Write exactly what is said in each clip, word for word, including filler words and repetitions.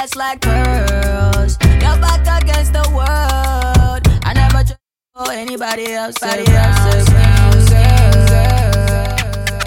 just like pearls. You're back against the world. I never trust for anybody else. Anybody else around, girl.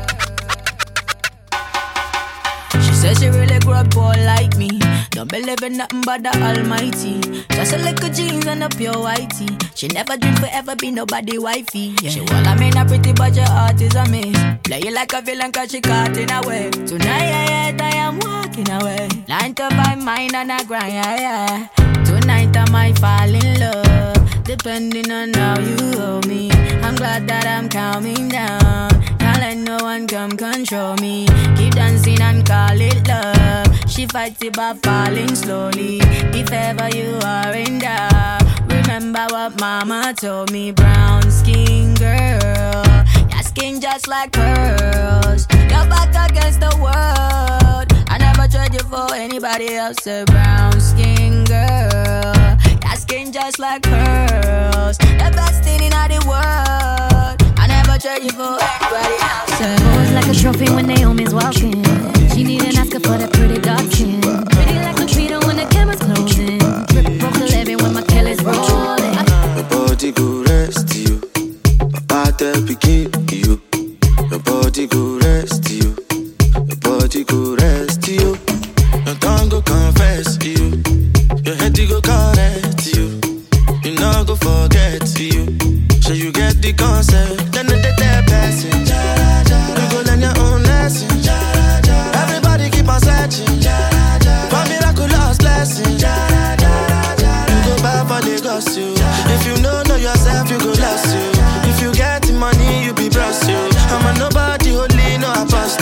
She says she really grew up poor like me. Don't believe in nothing but the Almighty. Just a little jeans and a pure whitey. She never dream forever be nobody wifey. Yeah. She well, I mean a pretty but your heart is a miss. Play you like a villain cause she caught in a way. Tonight I am walking away. Nine to five mind and I grind, yeah, yeah. Tonight I might fall in love, depending on how you hold me. I'm glad that I'm calming down. Can't let no one come control me. Keep dancing and call it love. She fights it by falling slowly. If ever you are in doubt, remember what mama told me. Brown skin girl, your skin just like pearls. You're back against the world. I never trade you for anybody else. A brown skin girl, your skin just like pearls. The best thing in the world. I never trade you for anybody else. Always like a trophy when Naomi's walking. She need an Oscar for that pretty dark skin. Pretty like a Peter when the camera's closing. Drip broke the levy when my Kelly's rolling. Your body go rest you. My body begin you. Your body go rest you. Your body go rest you. Your tongue go confess you. Your head go correct you. You know go forget you. So you get the concept. Then the dead person. You go learn your own lesson. Everybody keep on searching for miraculous blessings. You go back for Lagos you. If you know know yourself, you go lost you. If you get the money, you be blessed you. I'm a nobody, holy, no apostle.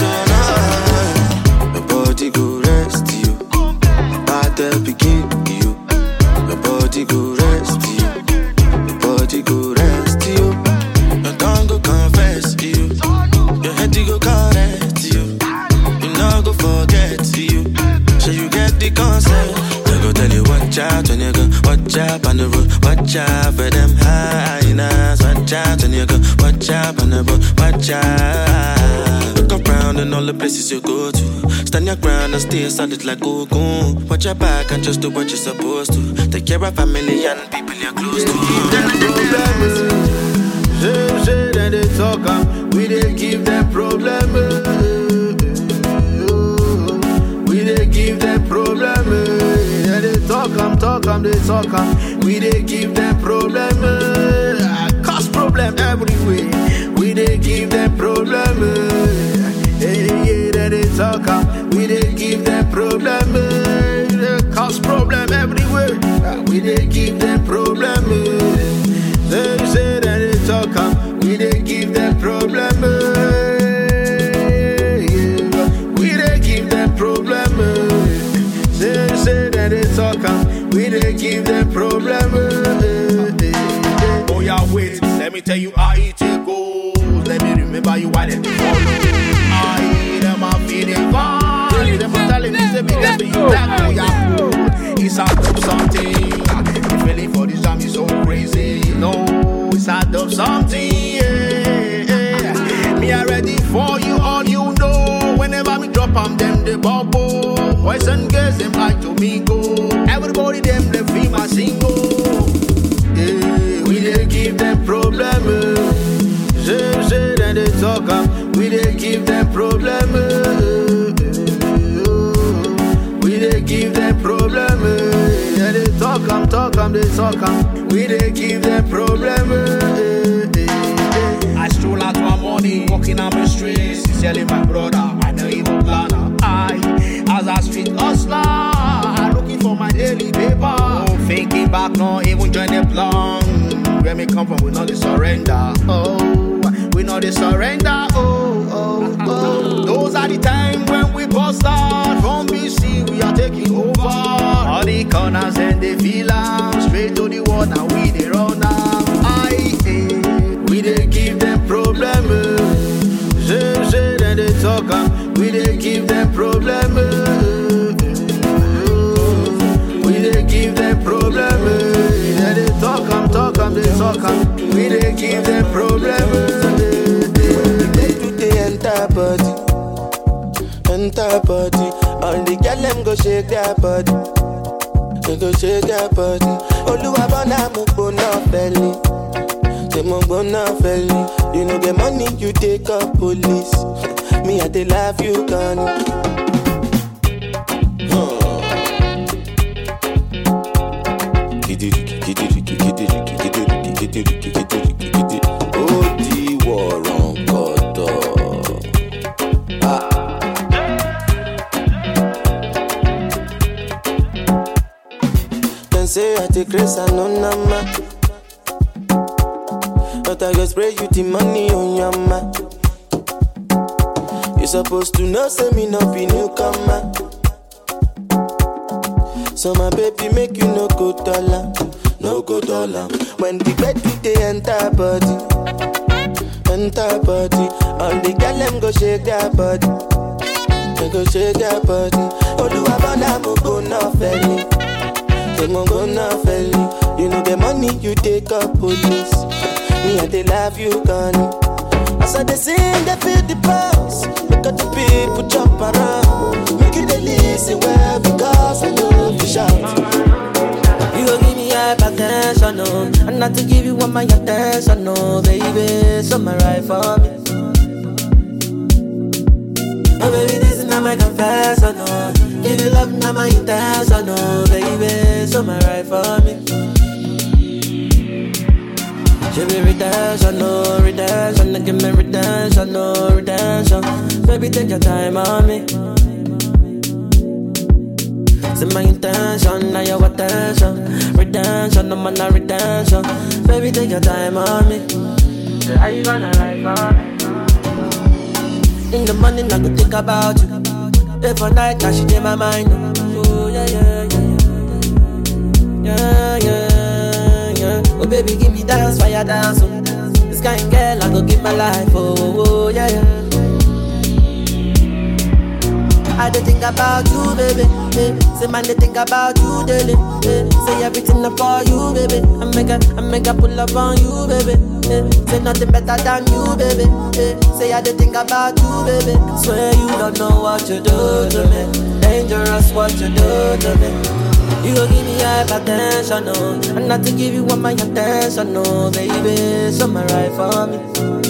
No. Your body go rest you. Battle begin you. Your body go rest you. Your body go rest you. Your tongue go confess you. Your head go correct you. You know go forget you. So you get the concept. I go tell you watch out when you go. Watch out on the road. Watch out for them hyenas. Watch out when you go. Watch out on the road. Watch out. Look around and all the places you go to. Stand your ground and stay solid like Goku. Watch your back and just do what you're supposed to. Take care of family and people you're close to. Give them problems. Say, say that they talk um, we they give them problems. We they give them problems. Yeah, they talk um, talk um, they talk um, we they give them problems. Cause problem everywhere. We they give them problems. Hey, yeah, that they talk um, we they give them problems. Cause problem everywhere. We they give them problems. They say that they talk um, we they give them problems. Yeah. We they give them problems. They say that they talk um, we they give them problems. Oh yeah, wait, let me tell you how it goes. Let me remember you while they follow. I them a feeling fine. Them a telling me say me get to you that oh yeah good. It's a dope something. The feeling for this jam is so crazy. No, it's a dope something. Yeah, yeah. Me a ready for you, all you know. Whenever me drop 'em, them the bubble. Boys and girls them like to me go. Everybody them they feel my single. Yeah, we they give them problems. Say, say that they talk um, we they give them problems. We they give them problems. Yeah, they talk um, talk um, they talk um, we they give them problems. I stroll out one morning, walking on my streets, selling my brother, I know even planner. I, as a street hustler, looking for my daily paper. Oh, thinking back, no, even join the plan. Where me come from, we know the surrender. Oh, we know the surrender. Oh, oh, oh. Those are the time when we bust out from B C. We are taking over all the corners and the villas, straight to the wall. Now we they run now. I, eh, we they give them problems. Say, say that they talk um, we they give them problems. We they give them problems. Yeah, they talk um, talk um, they talk um, we they give them problems. Day to day enter body, enter body. All the girl them go shake their body. They go shake their body. Oluwa bona mo bona belly. They mo bona belly. You know the money you take up police. Me I dey love you gone. Say I take grace and no number. But I just spray you the money on your man. You supposed to know, say me no be newcomer. So my baby make you no go dollar, no go dollar. When the bed do they enter body, enter body. All the girl them go shake their body, they go shake their body. Oluwa bona mo go no felly. They gon' go now, felly. You know the money you take up police. Me and they love you, gone. As I they sing, they feel the pulse. Look at the people jump around. Make you they listen well because I love you shout. You gon' give me hypertension, no. And not to give you all my attention, no, baby. So my right for me. Oh baby, this is not my confession, no. Give you love, not my intention, no, baby. So my right for me. Give me redemption, no redemption. Give me redemption, no redemption. Baby, take your time on me. Say my intention, now your attention. Redemption, no man, not redemption. Baby, take your time on me. Are you gonna ride for me? In the morning, I could think about you. Every night, I should in my mind. Oh, yeah, yeah, yeah, yeah, yeah, yeah. Oh, baby, give me dance, fire dance. Oh. This kind of girl, I go give my life. Oh, oh, yeah, yeah. I don't think about you, baby. Hey. Say, man, they think about you daily. Hey. Say everything up for you, baby. I make a, I make a pull up on you, baby. Hey. Say nothing better than you, baby. Hey. Say I don't think about you, baby. Swear you don't know what you do to me. Dangerous what you do to me. You gon' give me hypertension, no. And not to give you all my attention, no, baby. So my right for me.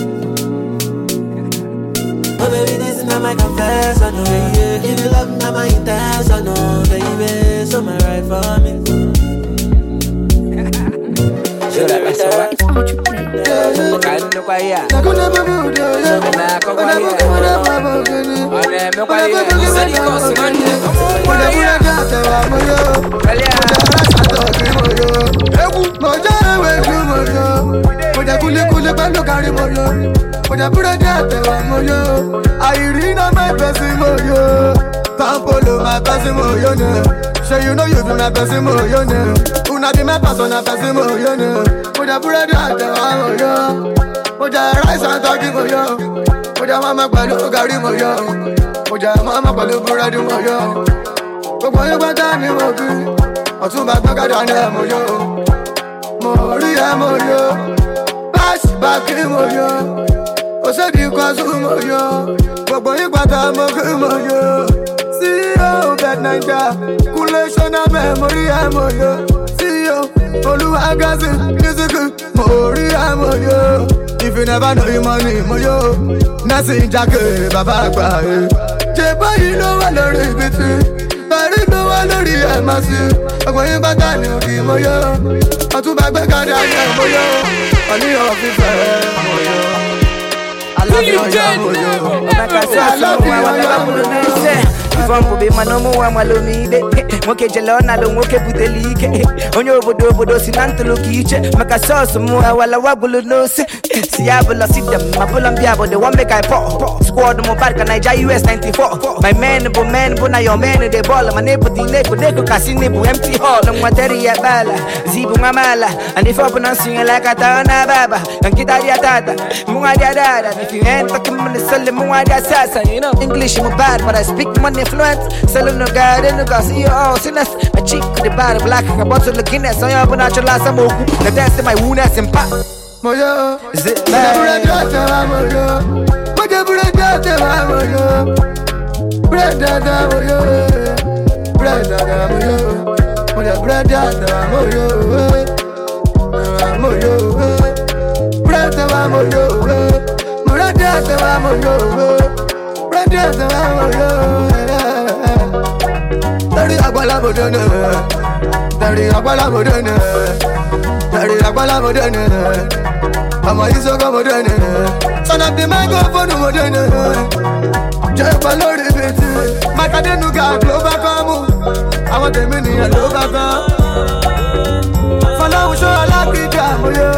Oh baby, this is not my confession, no, yeah. Give you love, not my intention, no, baby. So my right for me. Should I be so Oja pura jate wa moyo, Irina my person moyo, Pampolo my person moyo ne. Say you know you be my person moyo ne. Una be my personal person moyo ne. Oja pura jate wa moyo, Oja rice and turkey moyo, Oja mama pẹ̀lú gàrí moyo, Oja mama pẹ̀lú búrẹ́dì moyo. Gbogbo yín gbọ́dọ̀ ni mo bí, Ọ̀túnba gbọ́gàdà ni ẹ moyo, mo rí ẹ moyo, báṣì bá kí moyo. Osedi kwa sumo yo, gbogbo yin pata mo ki mo yo. C E O Bet Naija, kule shona memory amo yo. C E O Oluwagazi, music mori amo yo. If you never know your money mo yo, Nasi Jake baba agba e. Je bayi lo wa lórí biti, bari lo wa lórí emasi. Gbogbo yin pata ni ki mo yo, Ọ̀túnba gbẹ́gàdà ni mo yo. Oni officer mo yo. I love you, Jen. Like I said, I love you. I love you. Ifampo be manomo wa malomide. Moke jelona lo moke butelike. Onyo bodo bodo sinantolo kiche. Maka sauce mo wala wabulu no se. Siabula sit them. Mabula mbiabo the one make I pop. Squad mo barka Naija U S ninety-four. My man bo man bo na your man de ball. Manepo di neko neko kasine bo empty hall. No materi ya bala. Zibu ngamala. And if I pronounce you like a tana baba. And kita dia tata. Munga dia dada. If you ain't talking money, sell them munga dia sasa. You know English mo bad, but I speak money fluent. Selling no garden, no gas, you all sinners. My cheek to the body black, a bottle of Guinness. So you have a natural last time. The dance in my wound as in pop. Moyo, is it bad? Moyo, bread that I'm yo, bread that I'm yo, bread that I'm yo, I'm yo, bread that I'm yo, bread that I'm yo, bread that I'm yo. Dari agbala modene, dari agbala modene, dari agbala modene. I'm a Isoka modene, son of the microphone modene. Just follow the beat. My cadenu got global come. I want the mini and global come. Follow show la vida, yo.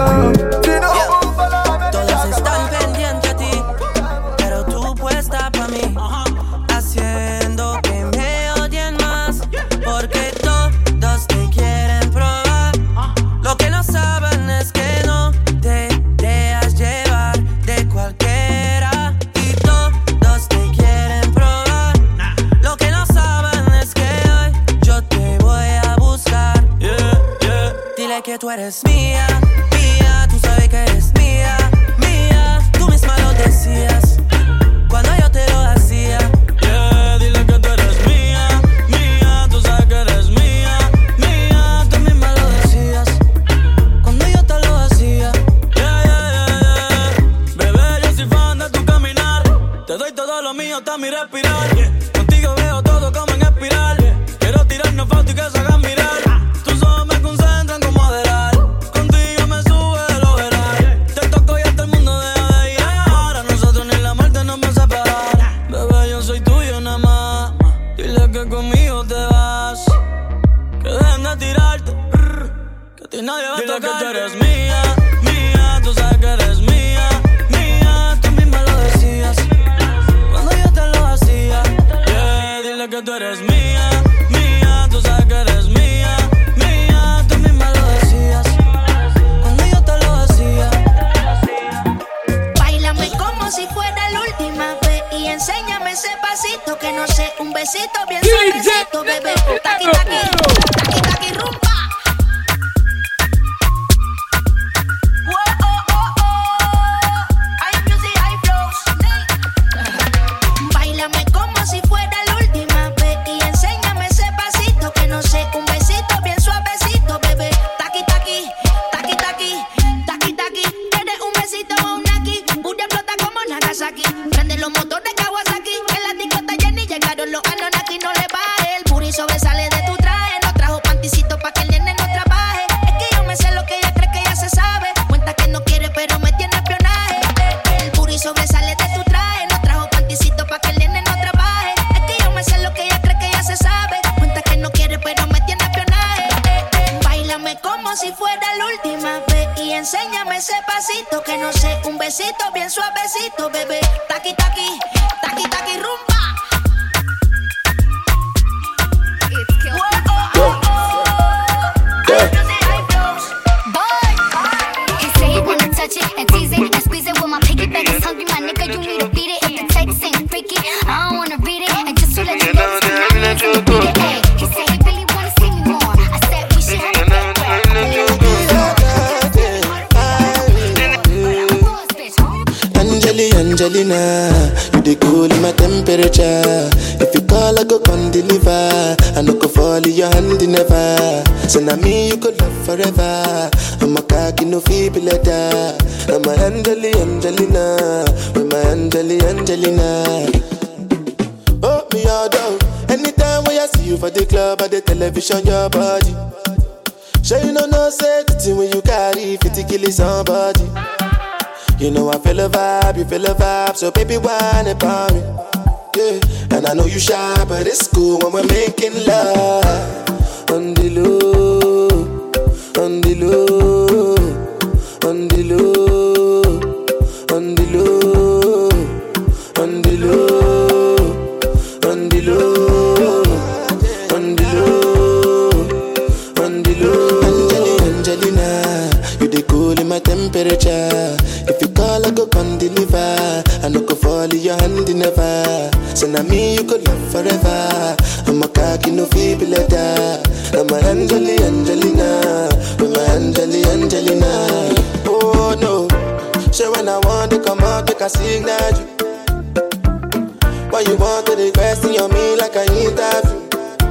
Todos están pendientes a ti, pero tú puesta pa' mí, haciendo que me odien más, porque todos te quieren probar. Lo que no saben es que no te dejas llevar de cualquiera, y todos te quieren probar. Lo que no saben es que hoy yo te voy a buscar. Yeah, yeah. Dile que tú eres mía, mía, tú sabes que eres mía, mía. Tú misma lo decías cuando yo te lo hacía. Yeah, dile que tú eres mía, mía, tú sabes que eres mía, mía. Tú misma lo decías cuando yo te lo hacía. Yeah, yeah, yeah, yeah. Bebé, yo soy fan de tu caminar. Te doy todo lo mío, está mi respirar. Contigo veo todo como en espiral. Quiero tirarnos fotos y que se hagan mirar. Tus ojos me concentran como moderar. Contigo me sube lo veral. Te toco y hasta el mundo deja de ir. Ahora nosotros ni la muerte nos va a separar. Bebé, yo soy tuyo nada más. Dile que conmigo te vas. Que dejen de tirarte. Que a ti nadie va a tocar. Dile que tú eres mía, mía. Tú sabes que eres mía, mía. Tú misma lo decías cuando yo te lo hacía. Yeah, dile que tú eres mía, mía. Tú sabes que eres mía, mía. Tú misma lo decías cuando yo te lo hacía. Báilame como si fuera la última vez y enséñame ese pasito que no sé, un besito bien suavecito, bebé. Taqui, taqui, taqui, taqui, rumba. Whoa, oh, oh, oh. High music, high flows. Báilame como si fuera la última vez y enséñame ese pasito que no sé, un besito bien suavecito, bebé. Taqui, taqui, taqui, taqui, taqui, taqui. Tienes un besito o un aquí, Buria explota como Nagasaki. Prende los motores Kawasaki, en la discota Jenny llegaron los Anunnaki. No le baje, el booty sobresale de tu traje. No trajo panticito pa' que el nene no trabaje. Es que yo me sé lo que ella cree que ya se sabe. Cuenta que no quiere pero me tiene espionaje. El booty sobresale de tu traje. No trajo panticito pa' que el nene no trabaje. Es que yo me sé lo que ella cree que ya se sabe. Cuenta que no quiere pero me tiene espionaje. Báilame como si fuera la última vez y enséñame ese pasito que no sé, un besito bien suavecito, bebé. Taqui, taqui, taqui, taqui, rumba. Whoa, oh, oh, oh. High music, high flows. He say he wanna touch it and tease it and squeeze it with my piggyback. It's hungry, my nigga, you need to beat it. If the text ain't freaky, I don't wanna read it. And just to let you know, it's not meant to beat it. Ay, he say he really wanna see me more. I said we should have a big break. Angeli, Angelina, you dey cool in my temperature. If you call, I go come deliver. I no go fall in your hand never. So now me you could love forever. I'm a cocky no feeble letter. I'm a Angeli, Angelina, with my Angeli, Angelina. Oh me all down. Anytime when I see you for the club or the television, your body. Sure you know no say the thing when you carry fifty kill somebody. You know I feel a vibe, you feel a vibe, so baby whine about me. Yeah, and I know you shy, but it's cool when we're making love. On the low, on the low, on the low, on the low, on the low, on the low, on the low, on the low. Angelina, you dey cool in my temperature. If you call, I go come deliver. I no go fall in your hand never. So now me you could love forever. I'm a cocky no feeble letter. I'm a Angeli, Angelina, with my Angeli, Angelina. Oh no, so when I want to come out, make a signal you. Why you want to the question on me like I interview?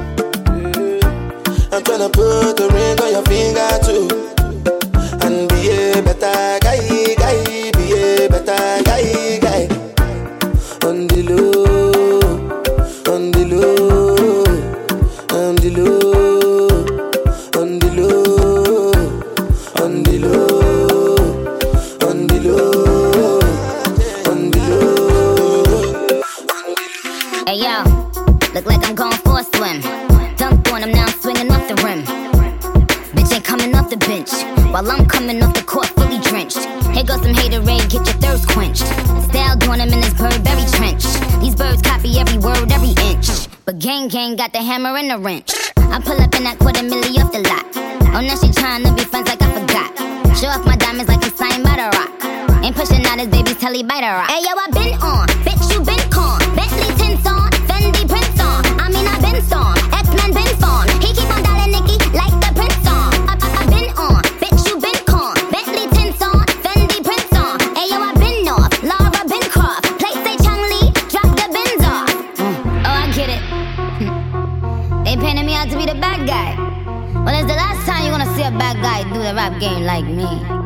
I'm tryna put a ring on your finger too. And be a better guy, guy, be a better guy, guy. On the low, on the low, on the low, on the low, on the low, on the low, on the low. Hey yo, look like I'm going for a swim. Dunked on him, now I'm swinging off the rim. Bitch ain't coming off the bench, while I'm coming off the court fully drenched. Here goes some haterade, get your thirst quenched. Style doing him in this Burberry trench. These birds copy every word, every inch. But gang gang got the hammer and the wrench. I pull up in that quarter milli off the lot. Oh, now she tryna be friends like I forgot. Show off my diamonds like I'm signed by the rock. Ain't pushing out his baby's telly by the rock. Hey yo, I been on, bitch you been con. Bentley tints on, Fendi prints on. I mean I been storm, X-Men been fawn. He keep on dialing Nicki like the prince on. I, I, I been on, bitch you been con. Bentley tints on, Fendi prints on. Hey yo, I been north, Laura been Croft. Play say Chang Lee, drop the Benz off. Mm. Oh, I get it. They painted me out to be the bad guy. Well, it's the last time you're gonna see a bad guy do the rap game like me.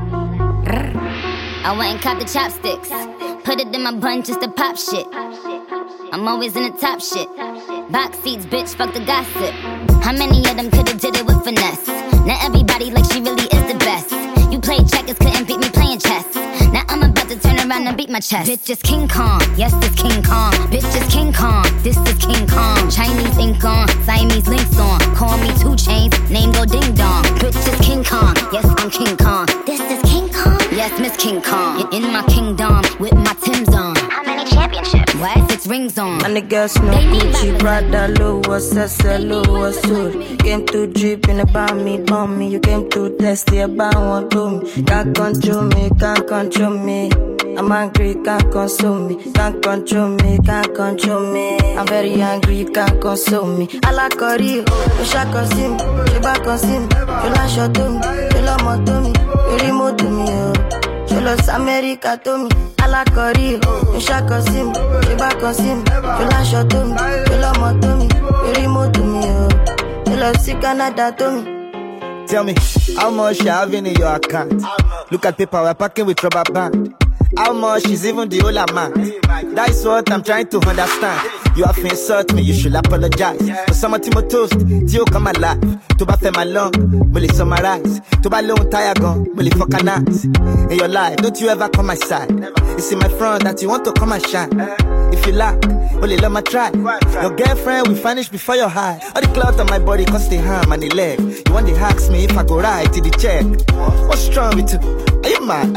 I went and copped the chopsticks, put it in my bun just to pop shit. I'm always in the top shit. Box seats, bitch, fuck the gossip. How many of them could've did it with finesse? Not everybody like she really is the best. You played checkers, couldn't beat me playing chess. Now I'm about to turn around and beat my chest. Bitch is King Kong, yes this King Kong. Bitch is King Kong, this is King Kong. Chinese ink on, Siamese links on. Call me two chains, name go ding dong. Bitch is King Kong, yes I'm King Kong. This is King Kong, yes Miss King Kong. In my kingdom, with my Timbs on. How many championships? What? Six rings on. And the girls know Gucci, Prada, Louis, S L, Louis, suit. Came to dripping about me, on me. You came to test the about one to me. Can't control me, can't control me. I'm angry, can't console me. Can't control me, can't control me. I'm very angry, you can't console me. I like curry, you shall consume. You back consume. You like shot to me, you love more to me. You remote to me, oh. You love America to me. I like curry, you shall consume. You back consume. You like shot to me, you love more to me. You remote to me, oh. You love see Canada to me. Tell me, how much you having in your account? Look at paper, we're packing with rubber band. How much is even the whole amount? That's what I'm trying to understand. You have insult me, you should apologize. For some of my toast, till come alive. To ba my long, will it summarize? To ba long tire gun, will it fuck an ass? In your life, don't you ever come my side? It's in my front that you want to come and shine. If you lack, only let my try. Your girlfriend will vanish before your eye. All the clout on my body cause the harm and the leg. You want to ask me if I go right to the check. What's wrong with you? Are you mad?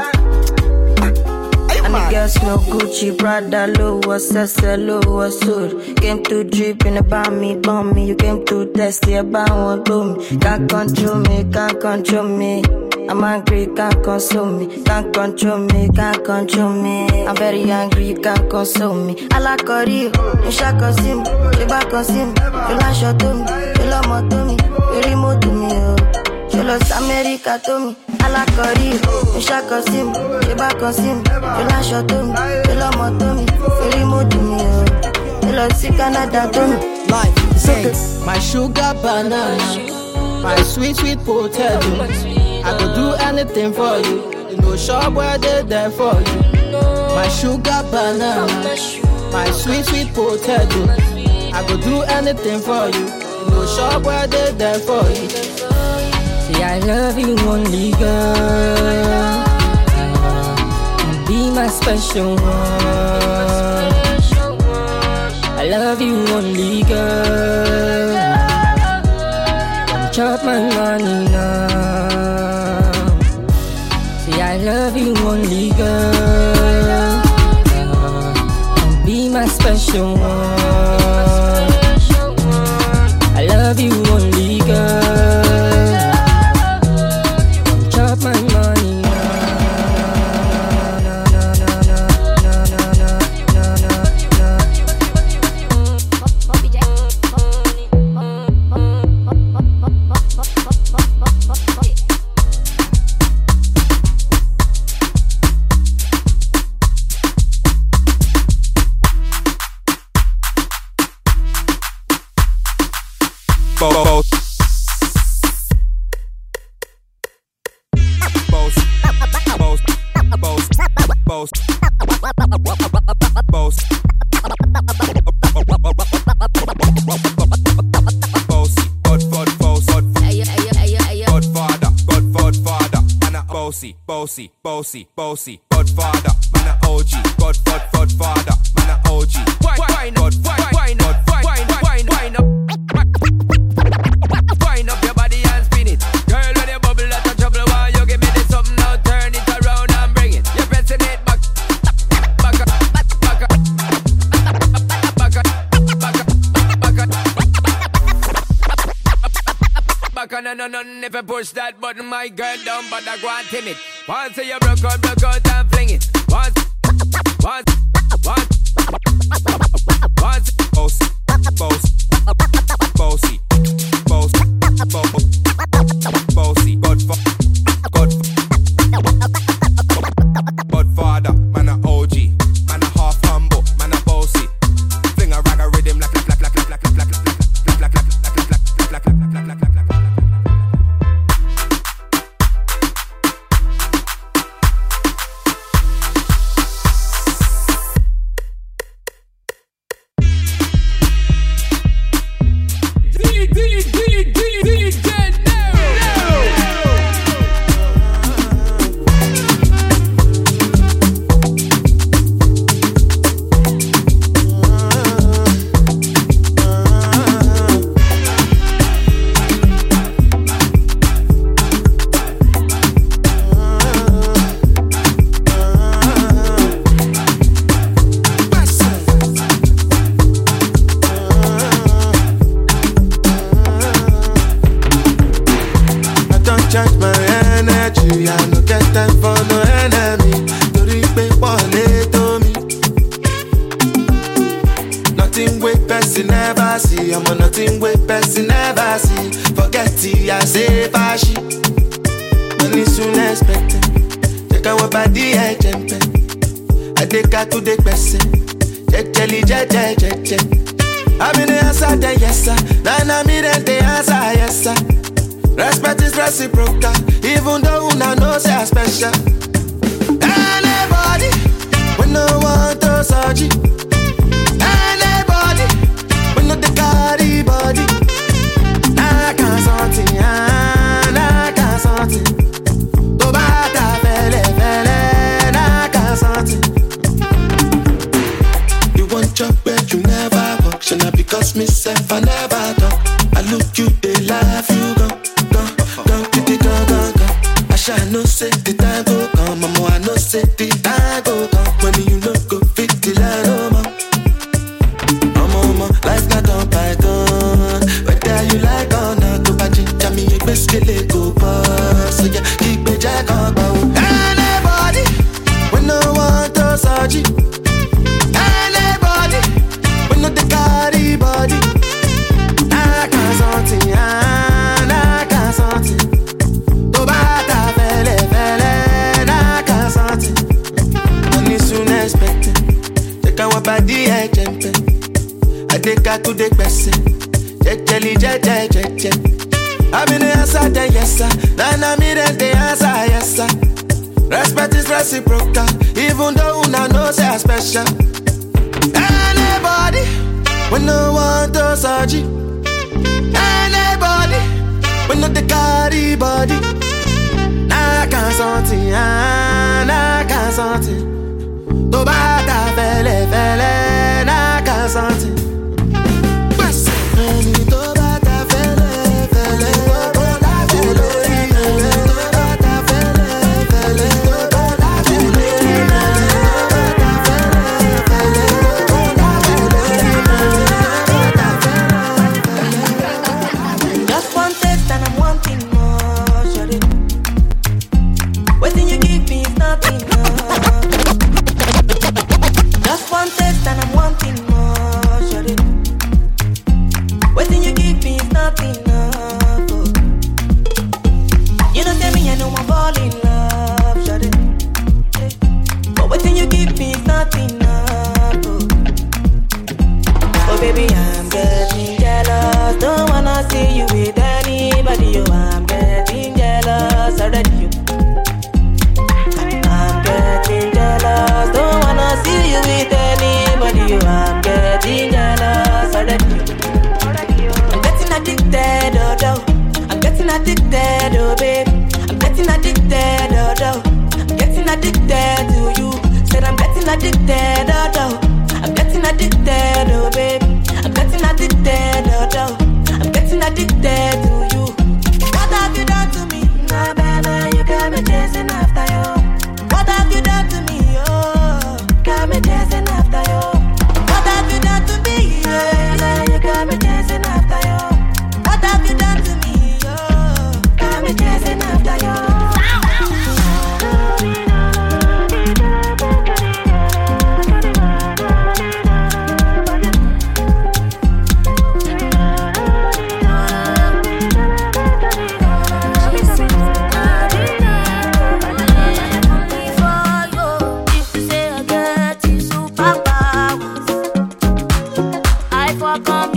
And the girls know Gucci, Prada, Louis, S L, Louis, suit. Came to dripping about me, bomb me. You came to test the about one to me. Can't control me, can't control me. I'm angry, can't console me. Can't control me, can't control me. I'm very angry, you can't console me. I like curry, you shall consume. You back consume. You like shot to me, you love more to me. You remote to me, oh. You love America to me. I like curry, you shall consume. You back consume. You like shot to me, you love more to me. You remote to me, oh. You love see Canada to me. Life is okay. My sugar banana, my sweet sweet potato. I go do anything for you. You know, shop where they there for you. My sugar banana, my sweet sweet potato. I go do anything for you. You know, shop where they there for you. See, I love you only, girl. You be my special one. I love you only, girl. Don't chop my money now. See, I love you only, girl. You be my special one. I love you only, girl. boss. Boss, boss, boss, boss, boss. Bossy, bossy, bossy, bossy, Godfather, man a O G, God, God, Godfather, man a O G. Why, why not, why, why not, why, why, why, why not? Wind up your body and spin it, girl. When you bubble out of trouble, why you give me this something now? Turn it around and bring it. You're pressing it back, back, back, back, back, back, back, no, no, no, if I push that button, my girl down, but I go and timid. Once you broke out, broke out and fling it. Once, once, once, once, boss, boss, bossy, boss, boss, bossy, Godfather, Godfather, man a O G, man a half humble, man a bossy. Fling a rag a rhythm like like like like like like like like like like like like like like like like. Just one taste and I'm wanting more.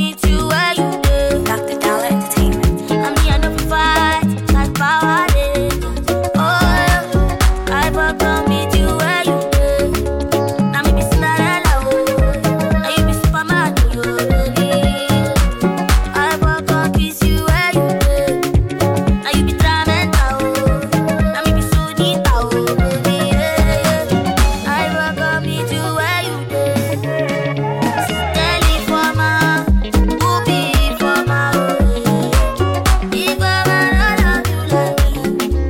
meet you where you live. Doctor Dollar Entertainment. I'm the end of the fight, like power day. Oh, yeah. I welcome meet you where you live. Now me be Cinderella, oh. Now you be Superman, oh, baby. I welcome kiss you where you live. Now you be Tramenta, oh. Now me be Sunita, oh, baby. I welcome meet you where you live. Telly for my, who be for my, oh. If I wanna love you like me,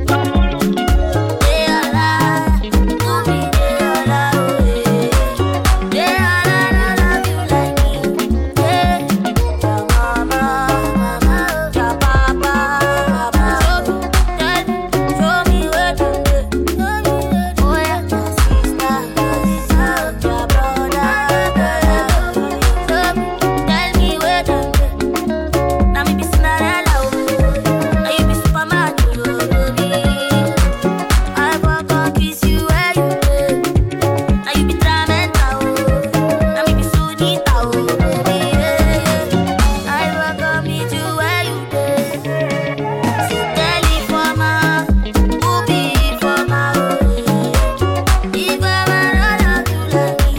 they all lie. Who be they all lie, oh, they all lie, love you like me, yeah. Your mama, mama, your papa, papa. Show me, show me where to go. Oh yeah, my sister, my sister, your brother, brother. Show me, tell me where to go. Now me be Cinderella, oh. Now you be Superman, oh, baby. I walk on kiss you where you live. Now you be Tramenta, oh. Now me be Sunita, oh, baby. I walk on meet you where you live. So tell it for my, who be for my, oh. If I wanna love you like me,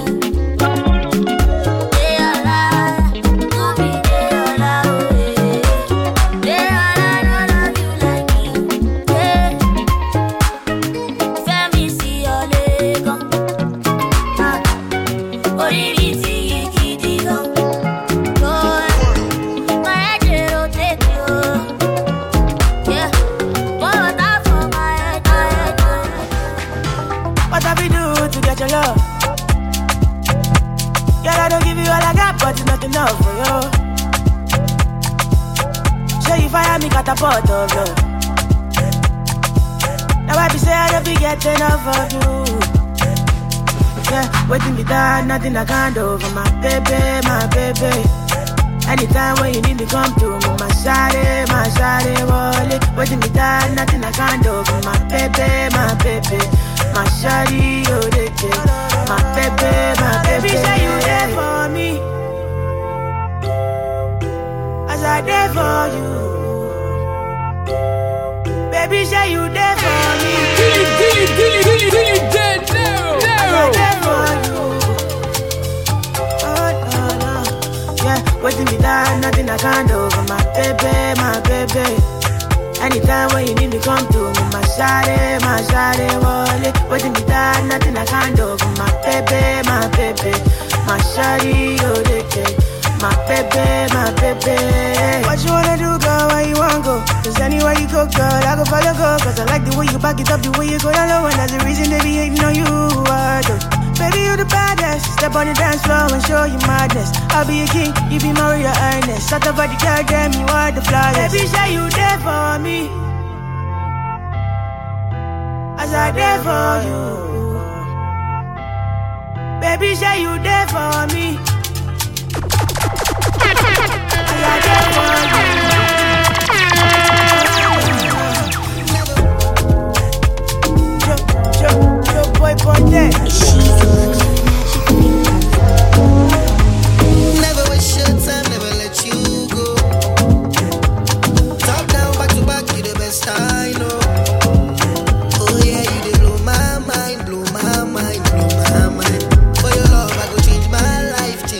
they all lie. Who be they all lie, oh, they all lie, love you like me, yeah. Fẹ́mi sí ọ̀lẹ́gàn, orí mi ti yí gidi gan. My head dey rotate, oh. Yeah, pour water for my head, my head, oh. What have we do to get your love? Girl, I don't give you all I got, but it's not enough for you. Show you fire me catapult of love. Now I be say I don't be getting enough of you. Yeah, waiting me down, nothing I can't do for my baby, my baby. Anytime when you need me, come to me, my shawty, my shawty, wallet. Waiting me down, nothing I can't do for my baby, my baby. My shawty, oh, they take my baby, my baby. Say you there for me, as I there for you. Baby, say you there for me, Kill it, kill it, kill it, kill it, kill it dead now, as I now. there for you. Oh, no, no. Yeah, waiting me down, nothing I can't do for my baby, my baby. Anytime when you need me, come to me, my shawty, my shawty, wallet. Waiting me down, nothing I can't do for my baby, my baby. My shawty, oh, they take my baby, my baby. What you wanna do, girl? Where you wanna go? Cause anywhere you go, girl, I go follow, go. Cause I like the way you back it up, the way you go down low. And that's the reason they be hating on you, I do. Baby, you the baddest. Step on the dance floor and show you madness. I'll be a king, you be my real highness. Shut up for the girl, damn, you are the flyest. Baby, say you there for me, as I there for you. Baby, say you there for me, as I there for you. Yo, yo, yo, boy, boy, there. Never waste your time, never let you go. Top down, back to back, you the best I know. Oh yeah, you dey blow my mind, blow my mind, blow my mind. For your love, I go change my life,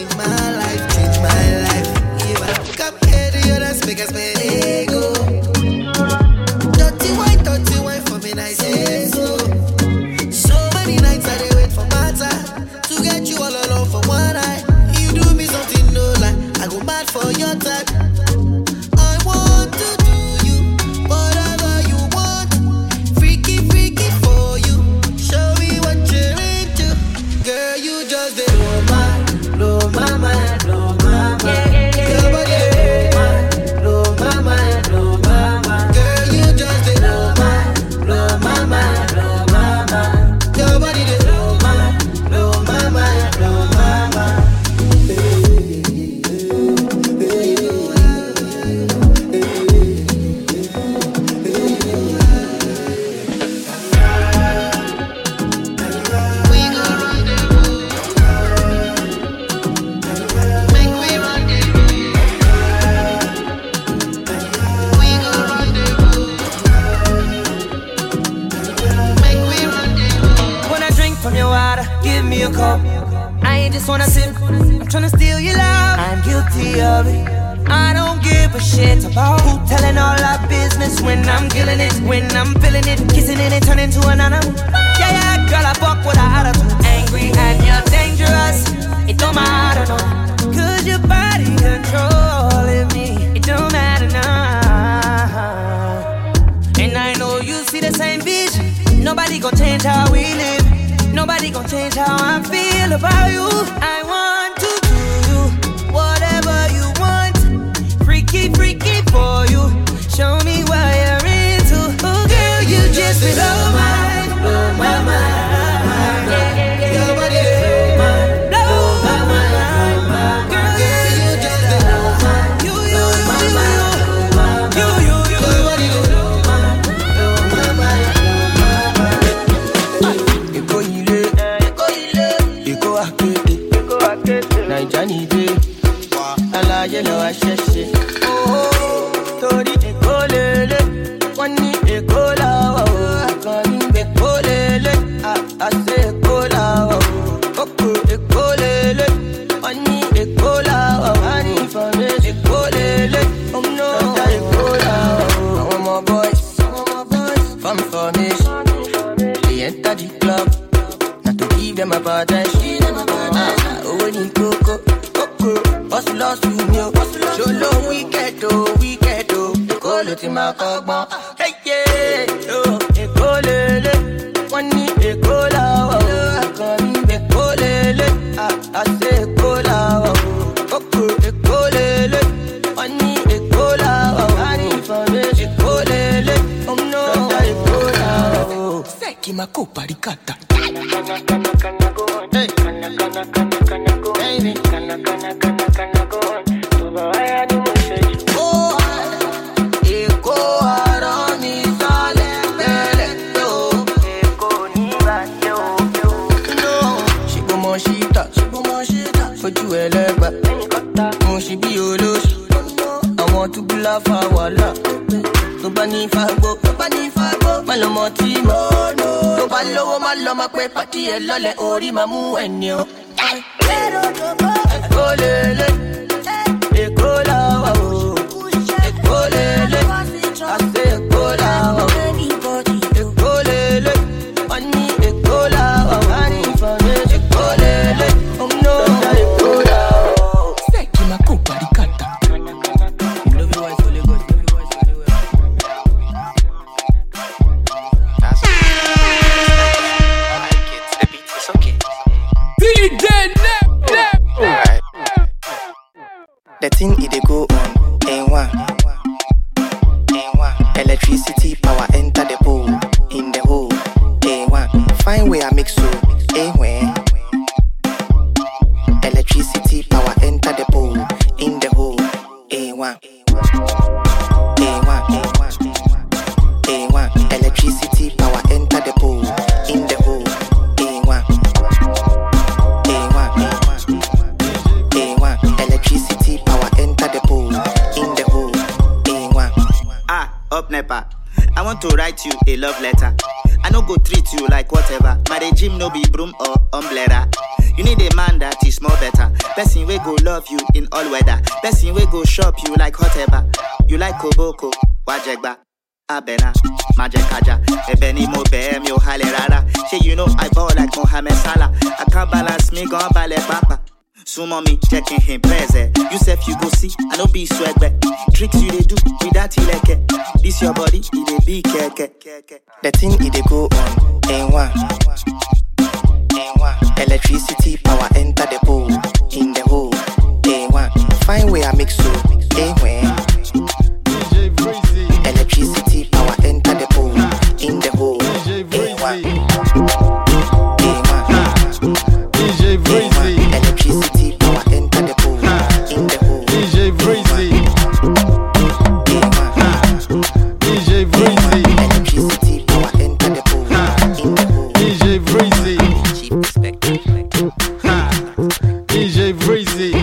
shit about who telling all our business when I'm killing it, when I'm feeling it, kissing it and turning to an animal. Yeah, yeah, girl, I fuck with a attitude. Angry and you're dangerous. It don't matter, no. Cause your body controlling me. It don't matter now. And I know you see the same vision. Nobody gon' change how we live. Nobody gon' change how I feel about you. I want to do you whatever you want. Freaky, freaky for you. Show me what you're into. Oh girl, you just blow my, blow my mind. Your body blow my, blow my mind. Girl, you just blow my, you, you, you, you, you, you, you, your body blow my, blow my mind. Eko ile, eko ile, eko akete, eko akete. Naija ni de, alaye lo asese. Tori eko lele, wani eko lawa o. Akani eko lele, a ase eko lawa o. Oko eko lele, wani eko lawa o. Wani fame eko lele, oh no, eko lawa o. I want more boys, I want more boys. From formation, they enter the club, not to give them a bad time. Ah, oh when you coco, coco, hustle lost to me, show low wicked oh, wicked oh. Call it in my cogma. Hey, yeah, oh, a colele. One need a cola. I can't be colele. I say cola. Coco, a colele. One need a cola. I need for me a colele. Oh no, a cola. Seki ma copa ricata. Hey, baby. She be olosh. I want to be laugh for wala. Nobody fago, nobody fago. Malomo timo, nobody lowo maloma kwe pati elole ori mamu enyo. Ekolele, ekola wa o, ekolele, ase ekola wa o, ekolele, mani ekola wa o, mani fane ekolele, oh no, ekola. The thing it dey go on, ain't one, ain't one. Electricity power enter the pole, in the hole, ain't one. Find where I mix so, ain't when. Electricity power enter the pole, in the hole, ain't one, ain't one, ain't one, ain't one. Electricity power enter the pole, in the hole, ain't one, ain't one, ain't one. Electricity power enter the pole, in the hole, ain't one. Ah, up nepa. I want to write you a love letter. I no go treat you like whatever. My regime no be broom or umbrella. You need a man that is more better. Person we go love you in all weather. Person we go shop you like whatever. You like koboko, wajegba, abena, majekaja. Ebeni mo behem yo hale rara. Say you know I ball like Mohamed Salah. I can't balance me gon ballet papa. Sumo me checking him present. You self you go see, I no be swag back. Tricks you they do without ileke. This your body, it dey be keke. The thing it dey go on, ain't one, ain't one. Electricity power enter the pole, in the hole, ain't one. Find where I mix so, ain't when. Electricity power enter the pole, in the hole, ain't one, ain't one. D J Breezy. Electricity power enter the pole, in the hole. D J Breezy. D J Breezy. Electricity power enter the pole, in the hole. D J Breezy. Chief Inspector. D J Breezy.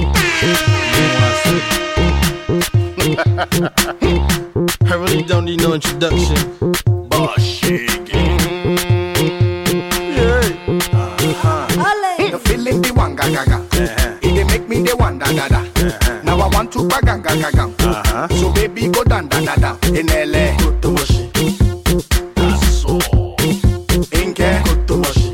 I really don't need no introduction. Boss shit. You feeling the one gaga gaga. It dey make me the one da da da. Now I want to baganga gagam. Uh-huh. So baby go down down down down in L A. Go to Moshi. That's all. Inke go to Moshi.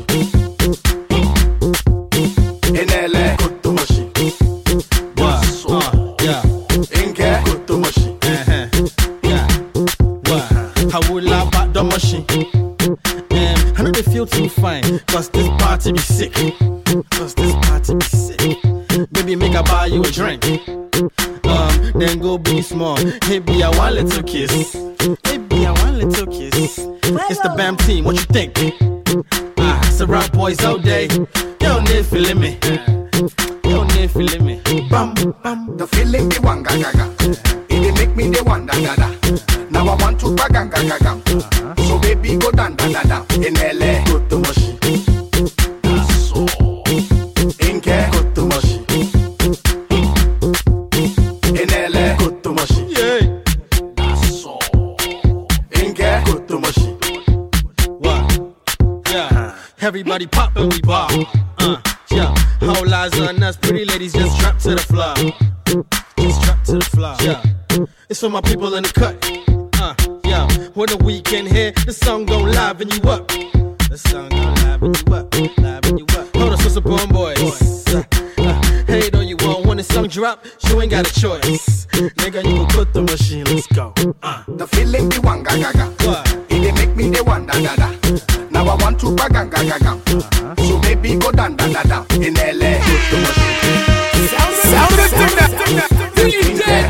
In L A go to Moshi. That's all. Uh, yeah. Inke go to Moshi. Uh-huh. Yeah. What? How will I back the machine? Um, I know they feel too fine, cause this party be sick. Cause this party be sick. Baby, make I buy you a drink. Um, then go be small. Maybe I one little kiss. Maybe I one little kiss. It's the B A M team, what you think? Ah, it's the rap boys all day. You don't need feeling me. You don't need feeling me. Bam, bam. The feeling the one gaga gaga. It dey make me the one da da da. Now I want to baganga gaga. So baby go down da da da in L A. Go to Moshi. That's all. Inke go to Moshi. In L A go to Moshi. Yeah. That's all. Inke go to Moshi. What? Yeah. Everybody pop and we bar. Uh, yeah. Whole lies on us. Pretty ladies just drop to the floor. Just drop to the floor. Yeah. It's for my people in the cut. Uh, yeah. When the weekend here, the song gon' liven you up. The song gon' liven you up. Liven you up. Hold on, so born boys. Uh, uh, hey, though you want when the song drop, you ain't got a choice. Nigga, you can put the machine. Let's go. Uh. The feeling the one gaga gaga. What? It dey make me the one da da da. Now I want to baganga gaga. Uh-huh. So baby go down da da da in L A. Go to Moshi. Sound of the D J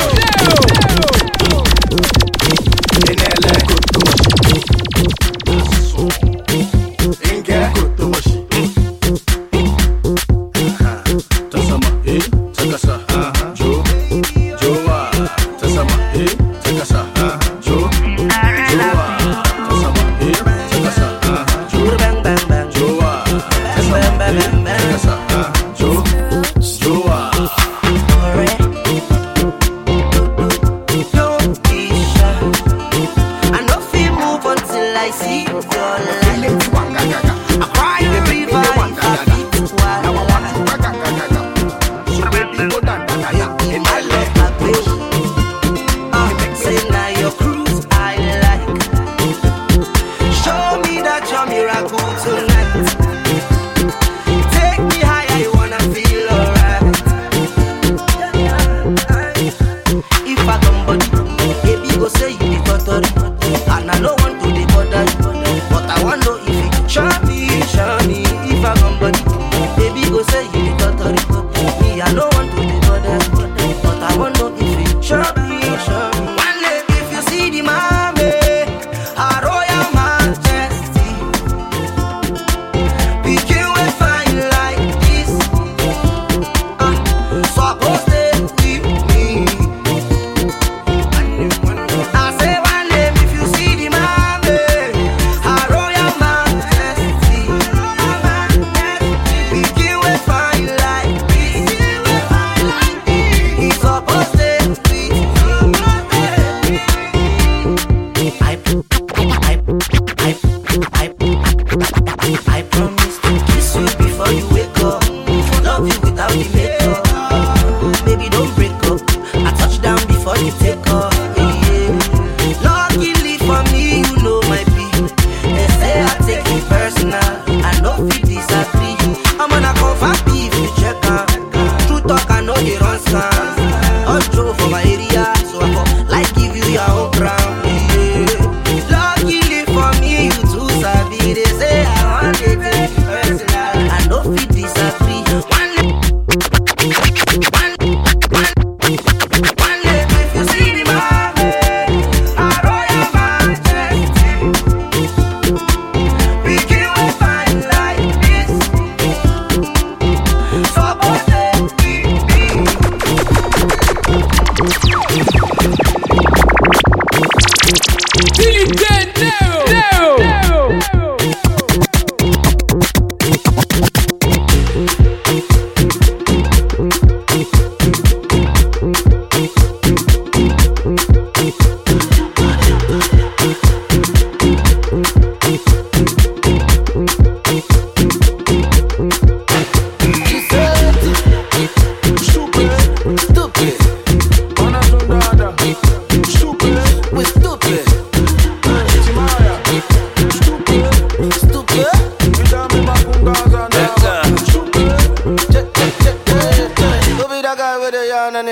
In L A go to Moshi. That's all. Inke go to Moshi. Tasama eh, takasa. Jo, Joa. Tasama eh, takasa. Jo, Joa. Tasama eh, takasa. Jo, Bang bang bang. Joa. Tasama eh, takasa. Jo, Joa. Alright. Don't be shy. I know feel move until I see your light. Feeling the one gaga gaga. I cry It dey a make me river the one if da I da da. beat Now I while want to baganga gaga. So baby go down da da da in L A. I wish. Uh, say now your cruise I like. Show me that you're miracle tonight. Take me higher, I wanna feel alright. If I come body, baby go say you the totally. And I don't want to be bothered, but I want to know if you show me, show me. If I come body, baby go say you the totally. Me I don't want to be bothered, but I want to know if you show me, show me. One day if you see the mommy, her royal majesty, we can we find like this. Uh, so I go stay with me.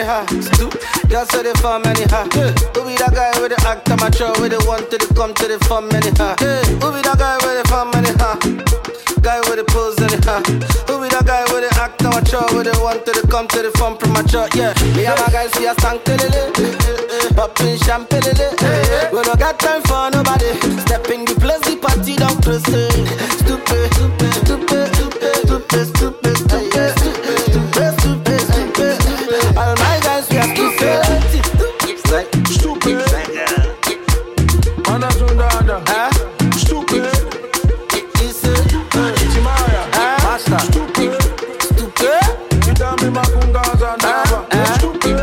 anyhow. Just say the fun anyhow. Who be that guy with the act amateur, with the one to the come to the fun anyhow? Who be that guy with the fun anyhow? Guy with the pose anyhow. Who be that guy with the act amateur, with the one to the come to the fun premature? Yeah, me and my guys see a stank telele, popping champagne. We don't got time for nobody. Step in the place, the party don't close. Stupid, stupid, stupid, stupid, stupid, stupid, stupid, stupid, stupid, stupid. All my guys we are stupid, like stupid. Under, under, under. Huh? Stupid. Easy. Timaya. Master. Stupid. Stupid. You tell me my kungas and never. Stupid.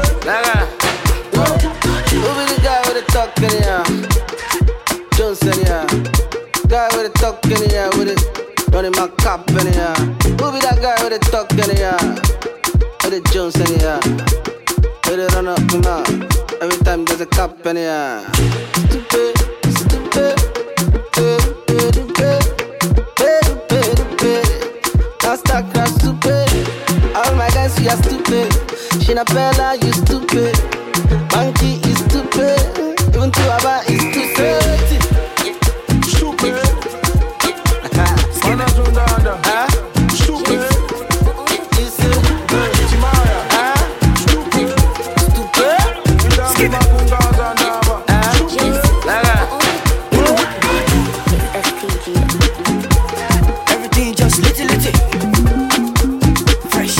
Who be the guy with the talk in here? Johnson, yeah. Guy with the talk in here with it. Running my cap in here. Who be that guy with the talk in here? With the Johnson, yeah. With the run up my mouth. Every time there's a cap in here. Stupid, stupid, stupid, stupid, stupid, stupid. That's that crap, stupid. All my guys, we are stupid. Shinapella, you stupid. Monkey is stupid. Even Tuaba is stupid. Stupid. Huh? Stupid. Easy. Timaya. Huh? Stupid. Stupid. Skip it. Everything just little, little. Fresh.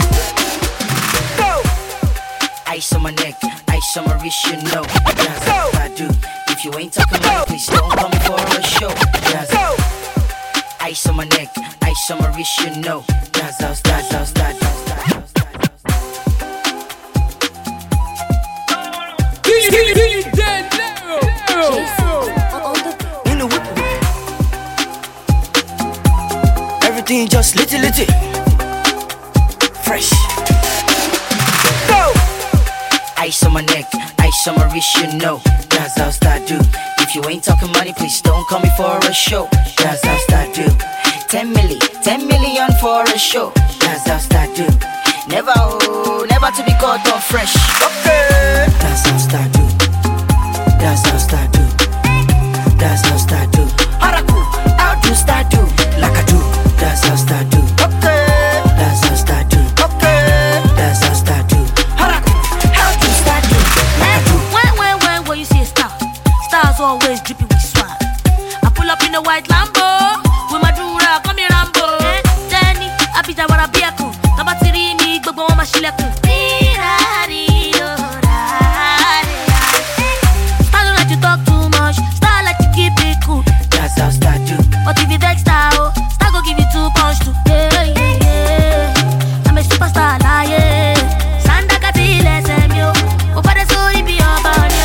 Go. Ice on my neck, ice on my wrist, you know. That's what I do. If you ain't talking about, please don't come for a show. That's ice on my neck, ice on my wrist, you know. That's how, that's how, that's how. Everything just little, little. Fresh. Go! Ice on my neck, ice on my wrist, you know. That's how I do. If you ain't talking money, please don't call me for a show. That's how I do. Ten milli, ten million for a show. That's how I do. Never, oh, never to be caught on fresh. Okay. That's how I do. That's how I do. That's how I do. Haraku, how do I do? Like I do. That's how I do. Okay. That's how I do. Okay. That's how I do. Haraku, how do I do? Like I do. When, when, when, when you see a star, stars always dripping with swag. I pull up in a white Lambo with my dura, come here Rambo. Jenny, I be that what I be a cool. Tabatiri me, go go on my shileku. Style like you talk too much, style like you keep it cool. That's how I do. But if you vex style, style go give you two punch too. Yeah, yeah, yeah. I'm a superstar, like yeah. Sanda katile semyo, opare sori bi obanyo.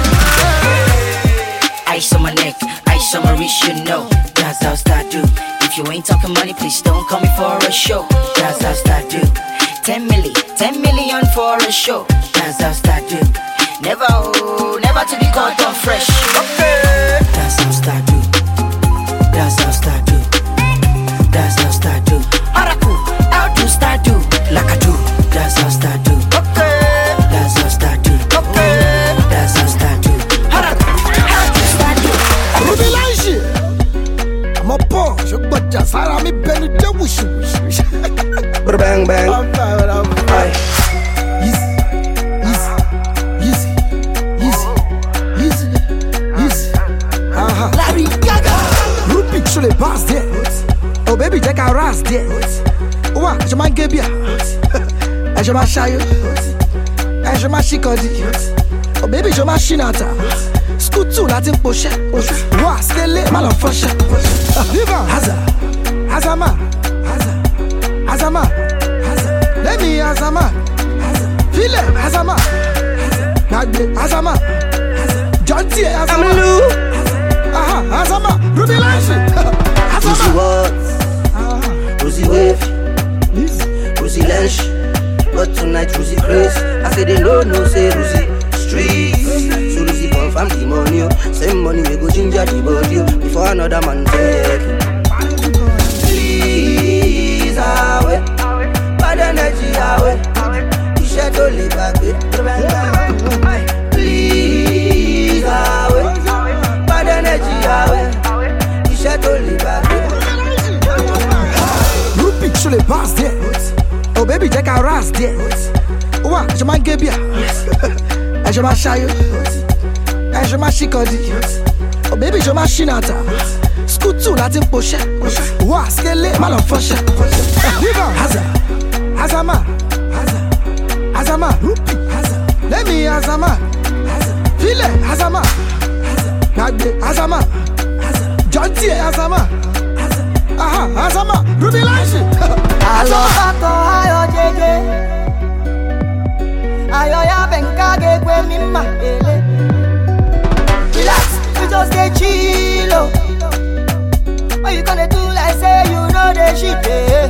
Ice on my neck, ice on my wrist, you know. That's how I do. If you ain't talking money, please don't call me for a show. That's how I do. Ten milli, ten million for a show. That's how I do. Never, oh, never to be caught on fresh. Okay. That's how I do. That's how I do. That's how I do. Haraku, how do I do? Like I do. That's how I do. Okay. That's how I do. Okay. That's how I do. Haraku, how do I do? Ruby Lange. I'm a punch, but just how me bend it down with you. Bang bang. I'm fine, I'm fine. Easy, easy, easy, easy, easy. Uh-huh. Larry Gaga. Ruby, je les passe there. Oh baby, take a ras there. Ouah, je m'en gué bien. Et je m'achaille. Et je m'achicodi. Oh baby, je m'achinata. Scootou, la team pochette. Ouah, skele, mal en fochette. Viva, Haza, Hazama, Haza, Hazama, Haza. Let me Hazama, Haza. File, Hazama, Haza. Nagbe, Hazama, Haza. John T. Hazama, Aha, Hazama, Ruby Lange. Rosie what? Rosie wave, Rosie Lange. But tonight Rosie Grace. I say they no no say Rosie streets. So Rosie confirm the money. Same money we go ginger the body before another man take. Please away, bad energy away. You shed only back. ká ras díẹ̀. Wá, ẹ ṣe máa ń gé bíà. Ẹ ṣe máa ṣayó. Ẹ ṣe máa ṣíkọ̀dí. Oh baby, ṣe máa ṣí nàta. School two láti ń poṣẹ́. Wá, skele, má lọ fọṣẹ́. Haza, Hazama, Hazama, Lẹ́mi Hazama, Fílẹ̀ Hazama, Gbàgbé Hazama, Jọ́ntì Hazama, Aha Hazama, Ruby Lanshi. Àlọ́ bàtọ̀ ayọ̀ jẹjẹ, ayọ̀ ya bẹ̀ǹká gẹ̀gbẹ́ mi mà ele. Relax, we just dey chill o. What you gonna do like say you know the shit eh?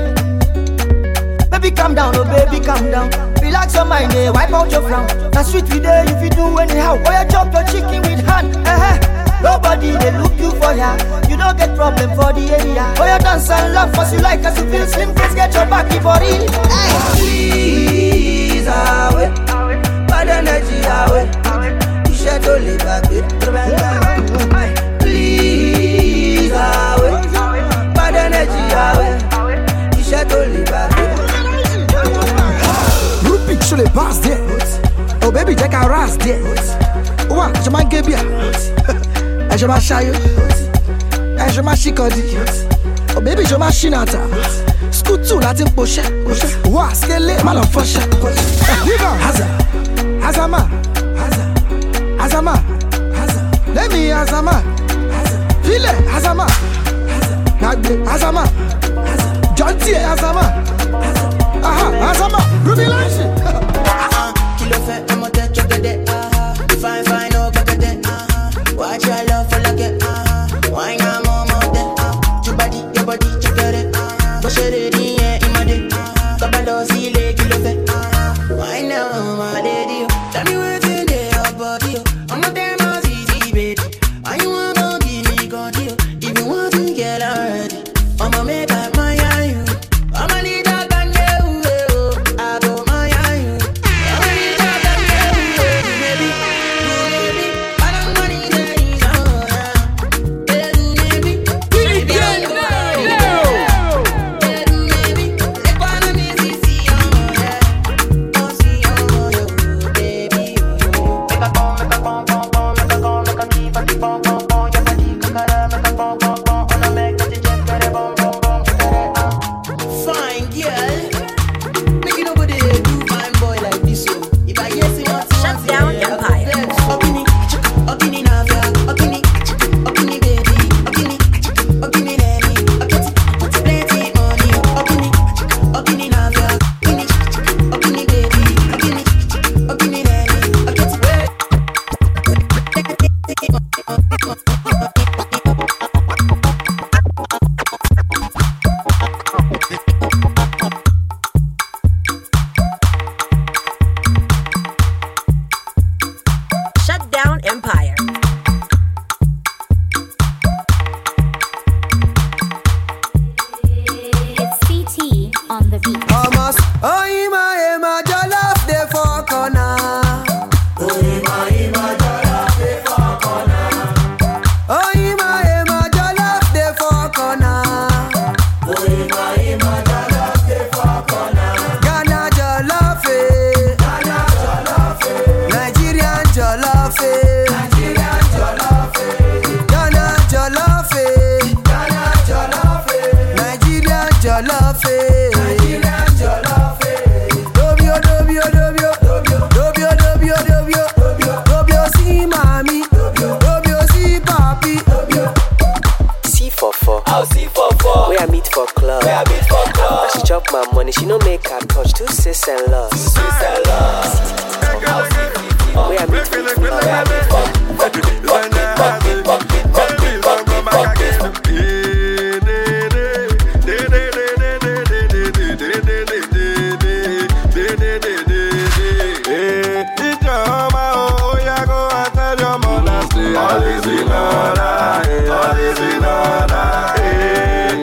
Baby calm down, oh baby calm down. Relax your mind, eh? Wipe out your frown. That's sweet we dey if you do anyhow. Oh yeah, chop your chicken with hand. Eh-eh. Nobody they look you for ya. You don't get problem for the area. Oh yeah, dance and laugh cause you like as you feel slim. Please get your back for real. Hey. Please away, bad energy away. You should to live back with. Please away, bad energy away. You should to live back with. Sur les bases there. Oh baby, jẹ́ ká ras there. Wá, ẹ ṣe máa ń gé bíà. Ẹ ṣe máa ṣayó. Ẹ ṣe máa ṣíkọ̀dí. Oh baby, ṣe máa ṣí nàta. School two láti ń poṣẹ́. Wá, skele, má lọ fọṣẹ́. Haza, Hazama, Hazama, Lẹ́mi Hazama, Fílẹ̀ Hazama, Gbàgbé Hazama, Jọ́ntì Hazama, Aha Hazama, Ruby Lanshi. Kilo fait, I'm a dead joke de ah. Fine, fine, no cock de ah. Watch your love for like it ah. Why not more more de ah? Your body, your body, check it ah. Push it in yeah, in my day ah. Kabalo si le kilo fait ah. Why now, my lady? Tell me what's in there, body. I'm not damn as easy, baby. I want to give me God you. If you want to get already, I'ma make up my eye you. I'ma need a gun you. I go my eye you.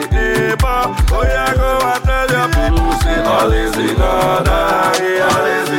All is in order, all is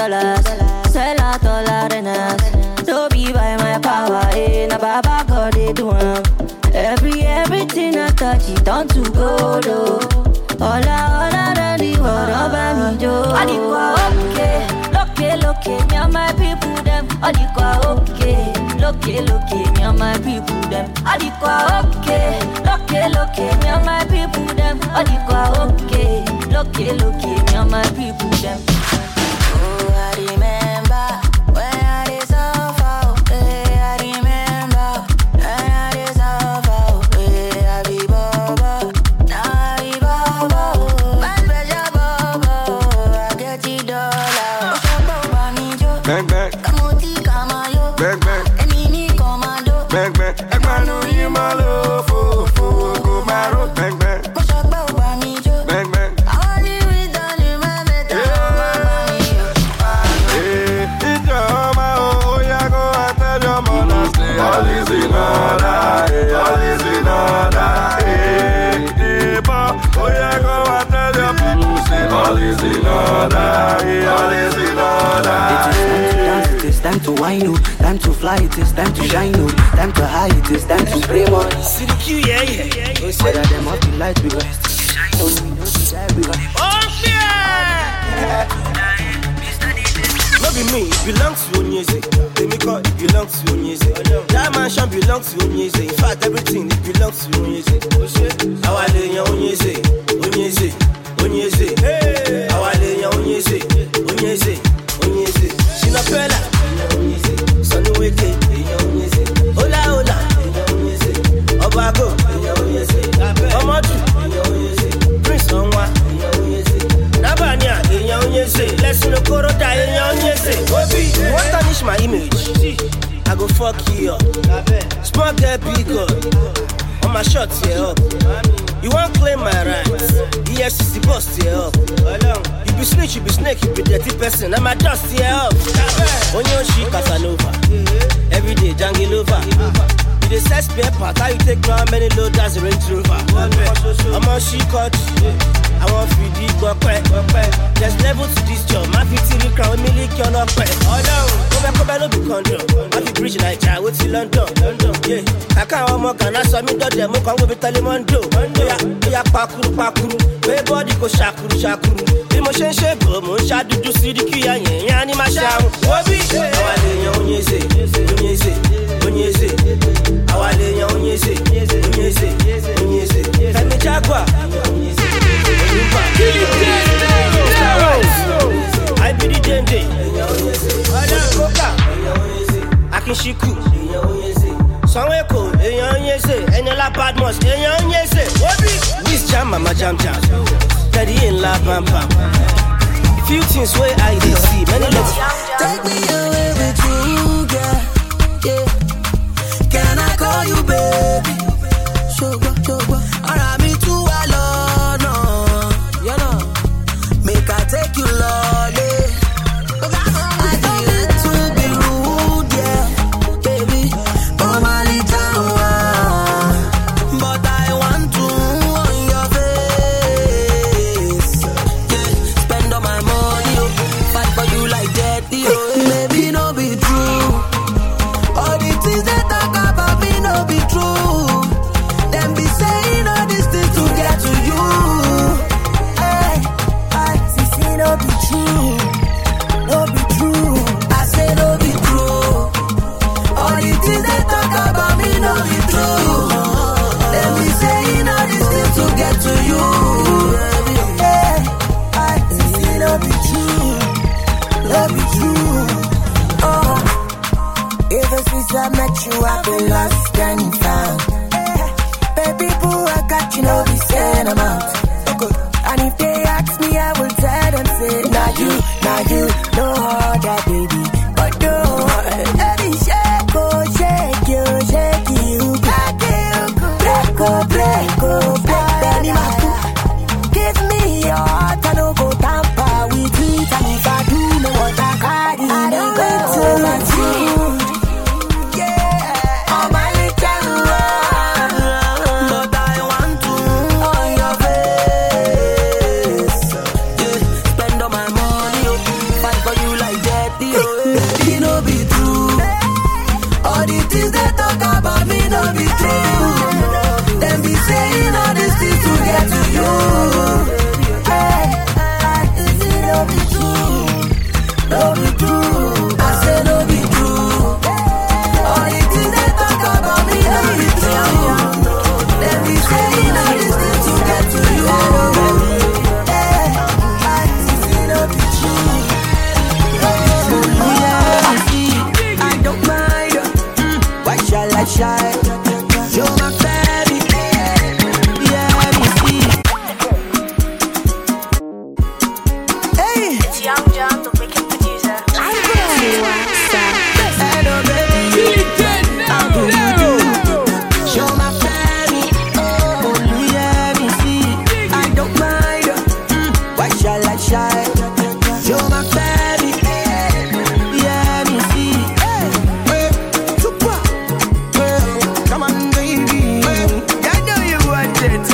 dollars. Sell out all arenas. Don't be by my power, eh? Na Baba God they do am. Every everything I touch it turn to gold, oh. Ola ola da di world over me, Joe. Adikwa okay, loke loke, me and my people them. Adikwa okay, loke loke, me and my people them. Adikwa okay, loke loke, me and my people them. Adikwa okay, loke loke, me and my people them. Oh, I remember when I did suffer, eh, I remember when I did suffer, eh, I be Baba, now I be Baba, my special Baba, I get it dollar. Bang bang, Kamoti kamayo, bang bang, enini komando, bang bang. Ekmanu yimalo, fo fo go maro, bang bang, Koshakba ubamijo, bang bang. Awali widani mameta, Eh, it's your ma, oh yeah, go and tell your mother say all is in order, eh, all is in order, eh, eh, ba, oh yeah, go and tell your people say all is in order, eh, all is in order. It is time to wine, oh. Time to fly, it is time to shine, oh. Time to high, it is time to spray more. See the Q, yeah, yeah, yeah. Go say that them off the light, we go shine, oh. We know the guy, we go. Oh, yeah! No be me, it belongs to Onyeze. Let me call, it belongs to Onyeze. That mansion belongs to Onyeze. In fact, everything, it belongs to Onyeze. Our lady, Onyeze, Onyeze, Onyeze. Hey! Our lady, Onyeze, Onyeze, Onyeze. Shinapela, Sonny Weke, Hola Hola, Obago, Omoju, Prince Onwa, Nabanya, Lesson of Korota, Obi, what tarnish my image? I go fuck you up. Small girl, big up. On my shots, yeah, up. You won't claim my rights. E F C C bust, yeah, up. You be snitch, you be snake, you be dirty person. I'm a dust, yeah, up. On your shit, Casanova. Every day, jungle over. You dey set spare part, how you take how many loaders Range Rover? I'm on she cut. I want feed it, go quick. There's level to this job. My fifty crown, million you're not quick. Oh no, go back, go back, no be control. I be bridge like I went to London, London. Yeah, I can't want more. Can I saw me do them? Come go be Telemondo. Yeah, yeah, pakuru, pakuru. My body go shakuru, shakuru. Emotion shape, mo shadu do see the key and yeah, ni ma shamu. Obi, awale onyeze, onyeze, onyeze. Awale onyeze, onyeze, onyeze. Kami chakwa. I be the dende. Akinshiku. Sanweko. Enyola Badmus. This jam, mama jam jam. Daddy in la bam bam. Few things where I did see. Many let's take me away with you, girl. Yeah. Can I call you baby? Sugar, sugar. Alright, me too alone. You know, make I take you lolly. I don't mean to be rude, yeah, baby. Oh my little one, but I want to on your face. Yeah, spend all my money, oh, fight for you like that, oh. Maybe no be true. All the things they talk about me no be true. Them be saying all these things to get to you. No be true, no be true. I say no be true. All the things they talk about me no be true. Let me saying all these things to get to you. Yeah, I say no be true, no be true. Oh, ever since I met you, I've been lost and found. Baby boo, I got you, no be saying I'm out. And if they ask me, I will tell them, say, now you, now you, no other baby, but no, baby, shake, oh, shake you, shake you, break, oh, break, oh, break, Benny Maku, give me your heart, I don't go tamper with it, and if I do, no what I carry, I don't go to my team, yeah, all my little one, but I want to, on your face. Fight Baby, no be true. All the things they talk about me no be true. Them be saying all these things to get to you. Hey, is it no be true? No be true. I say no be true. All the things they talk about me no be true. Them be saying all these things to get to you. Hey, is it no be true? I don't mind. Why shall I shine? You're my baby. Yeah, you see. Hey, it's Young John, the wicked producer. I'm gonna hello, baby. How do you do? You're my baby. Oh, yeah, you see. I don't mind. Why shall I shine? You're my baby. Yeah, you see. Hey, super. Come on, baby. I know you want it.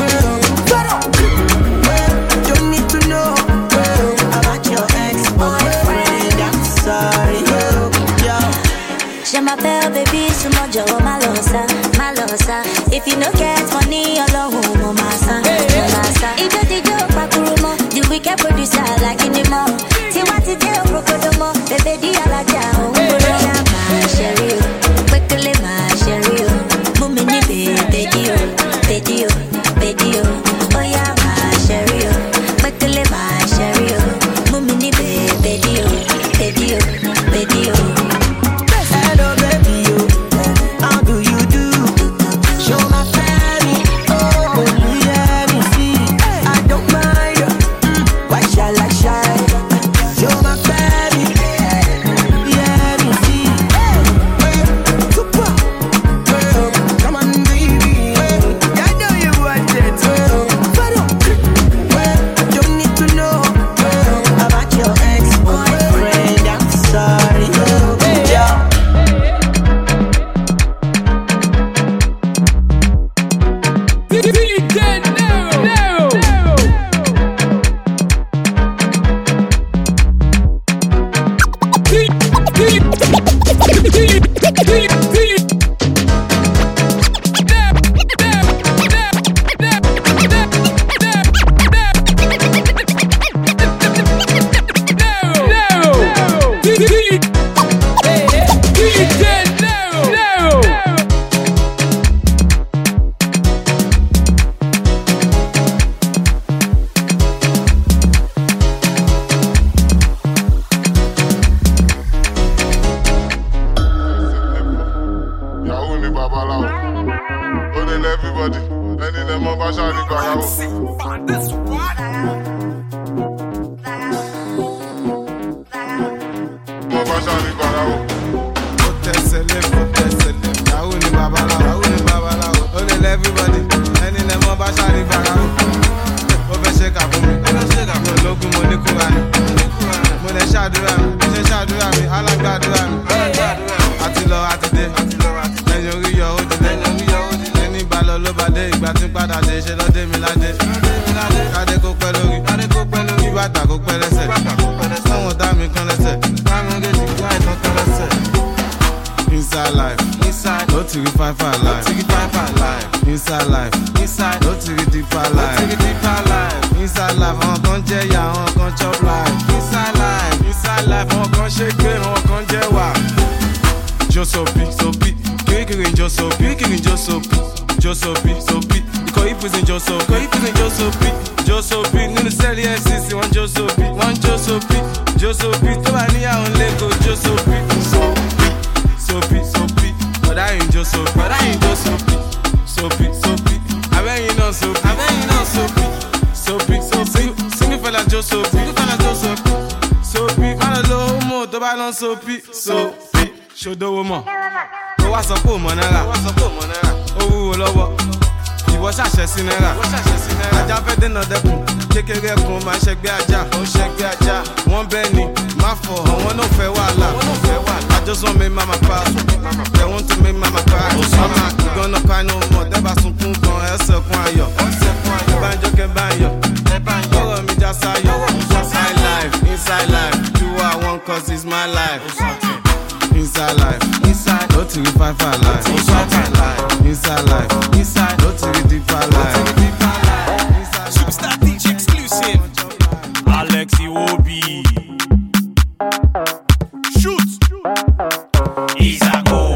Don't need to know about your ex-boyfriend. I'm sorry. Yo. Je m'appelle baby, c'est mon job, ma losa, ma losa. If you no get money, alone, mo massa, mo massa. If you did your pakurumo, the wicked producer like in the mall. See what it do, crocodile, baby, di alaja, oh, my sherry, quickly my sherry, mummy, baby, baby, baby, oh yeah, my sherry, quickly my sherry, mummy, baby, baby, baby, Hello, baby, you. How do you do? Show my family. Oh, yeah, me see. I don't mind. Why shall I shine? Show my family. Yeah, me see. Hey, super. Come on, baby. I know you want it. Don't need to know about your ex-boyfriend. I'm sorry. Yeah. Yahoo ni babaláwo. Ó lè lẹ́ everybody. Ẹni lẹ́ mọ́ bá ṣáàrí gbàgbọ́. Mọ́ bá ṣáàrí gbàgbọ́. Ó tẹ̀sẹ̀ lé, ó tẹ̀sẹ̀ lé. Yahoo ni babaláwo, Yahoo ni babaláwo. Ó lè lẹ́ everybody. Ẹni lẹ́ mọ́ bá ṣáàrí gbàgbọ́. Ó fẹ́ ṣe kà fún mi. Ó fẹ́ ṣe kà fún mi. Ológun mo ní kúra ni. Mo lè ṣàdúrà mi. Mo ṣe ṣàdúrà mi. Alágbàdúrà mi. Àti lọ àti dé. Lẹ́yìn orí yọ ó dilé. Ẹni bá lọ ló bá dé. Ìgbà tí padà dé ṣe lọ dé mi ládé. Kádé kó pẹ́ lórí. Kí bàtà kó pẹ́ lẹ́sẹ̀. Sọ́wọ́n dá mi kan lẹ́sẹ̀. Bámi gèjì kí àìsàn kan lẹ́sẹ̀. Inside life, inside, no to get fine fine life. No to get fine fine life. Inside life, inside, no to get deeper life. No to get deeper life. Inside life, àwọn kan jẹ́ ìyà, àwọn kan chop life. Inside life, inside life, àwọn kan ṣe gbé, àwọn kan jẹ́ wà. Jo sopi, sopi, kirikiri jo sopi, kirikiri jo sopi, jo sopi, sopi. Ikọ̀ ìpèsè jo sopi, ikọ̀ ìpèsè jo sopi, jo sopi. Nínú sẹ́ẹ̀lì F C C, wọ́n jo sopi, wọ́n jo sopi, jo sopi. Tó bá níyàwó lẹ́kọ̀ọ́ jo sopi, sopi. Sopi, sopi, bọ̀dá yìí jó sopi, bọ̀dá yìí jó sopi, sopi, sopi, abẹ́yìn náà sopi, abẹ́yìn náà sopi, sopi, sopi, single fella jó sopi, single fella jó sopi, sopi, má lọ lówó mọ̀ tó bá lọ sopi, sopi, ṣòdowó mọ̀, ó wá sọ pé ò mọ̀ náírà, ó wúwo lọ́wọ́, ìwọ ṣàṣẹ sí náírà, ajá fẹ́ dènà dẹ́kun, kékeré kun máa ṣẹgbẹ́ ajá, ó ṣẹgbẹ́ ajá, wọ́n bẹ́ẹ̀ ni, má fọ̀, àwọn náà fẹ́ wàhálà, I just want me mama pass, they want to make mama cry, mama, you gonna cry no more, dẹ́bà sunkún kan, ẹsẹ̀ kún ayọ̀, banjo kẹ banjo, ọ̀rọ̀ mi já sáyọ̀, inside life, inside life, you are one cause it's my life. Inside life, inside, no to the five five life. Inside life, inside life, inside, no to the deeper life. Superstar D J exclusive. Alexi Obi. Shoot. Isago.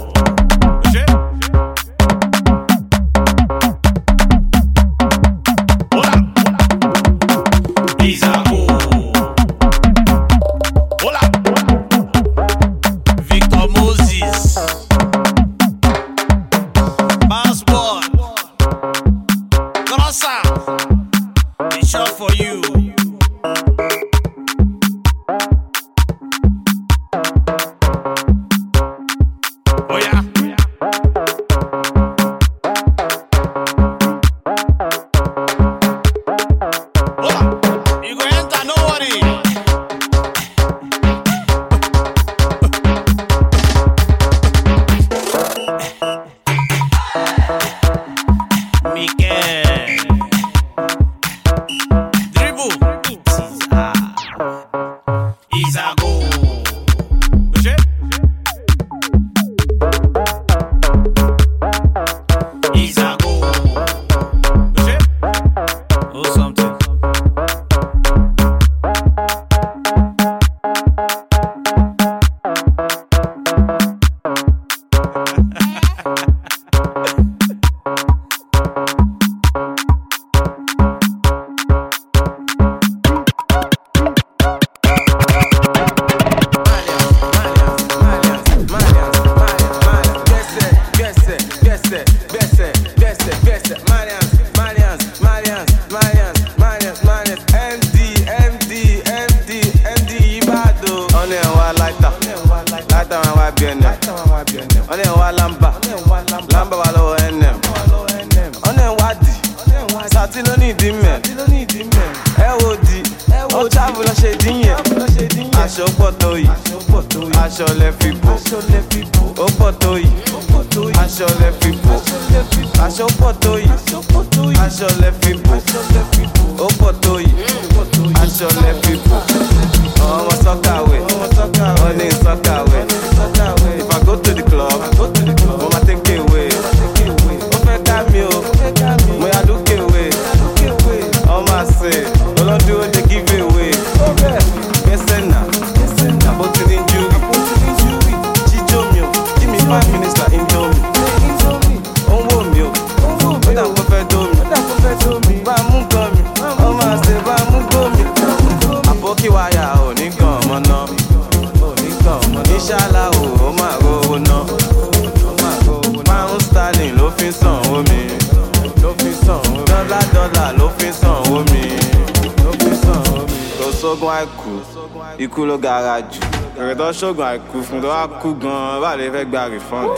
Ikú ló gara jù. Èrè tó ṣògùn àìkú fún tó wá kú gan-an bá lè fẹ́ gba refund.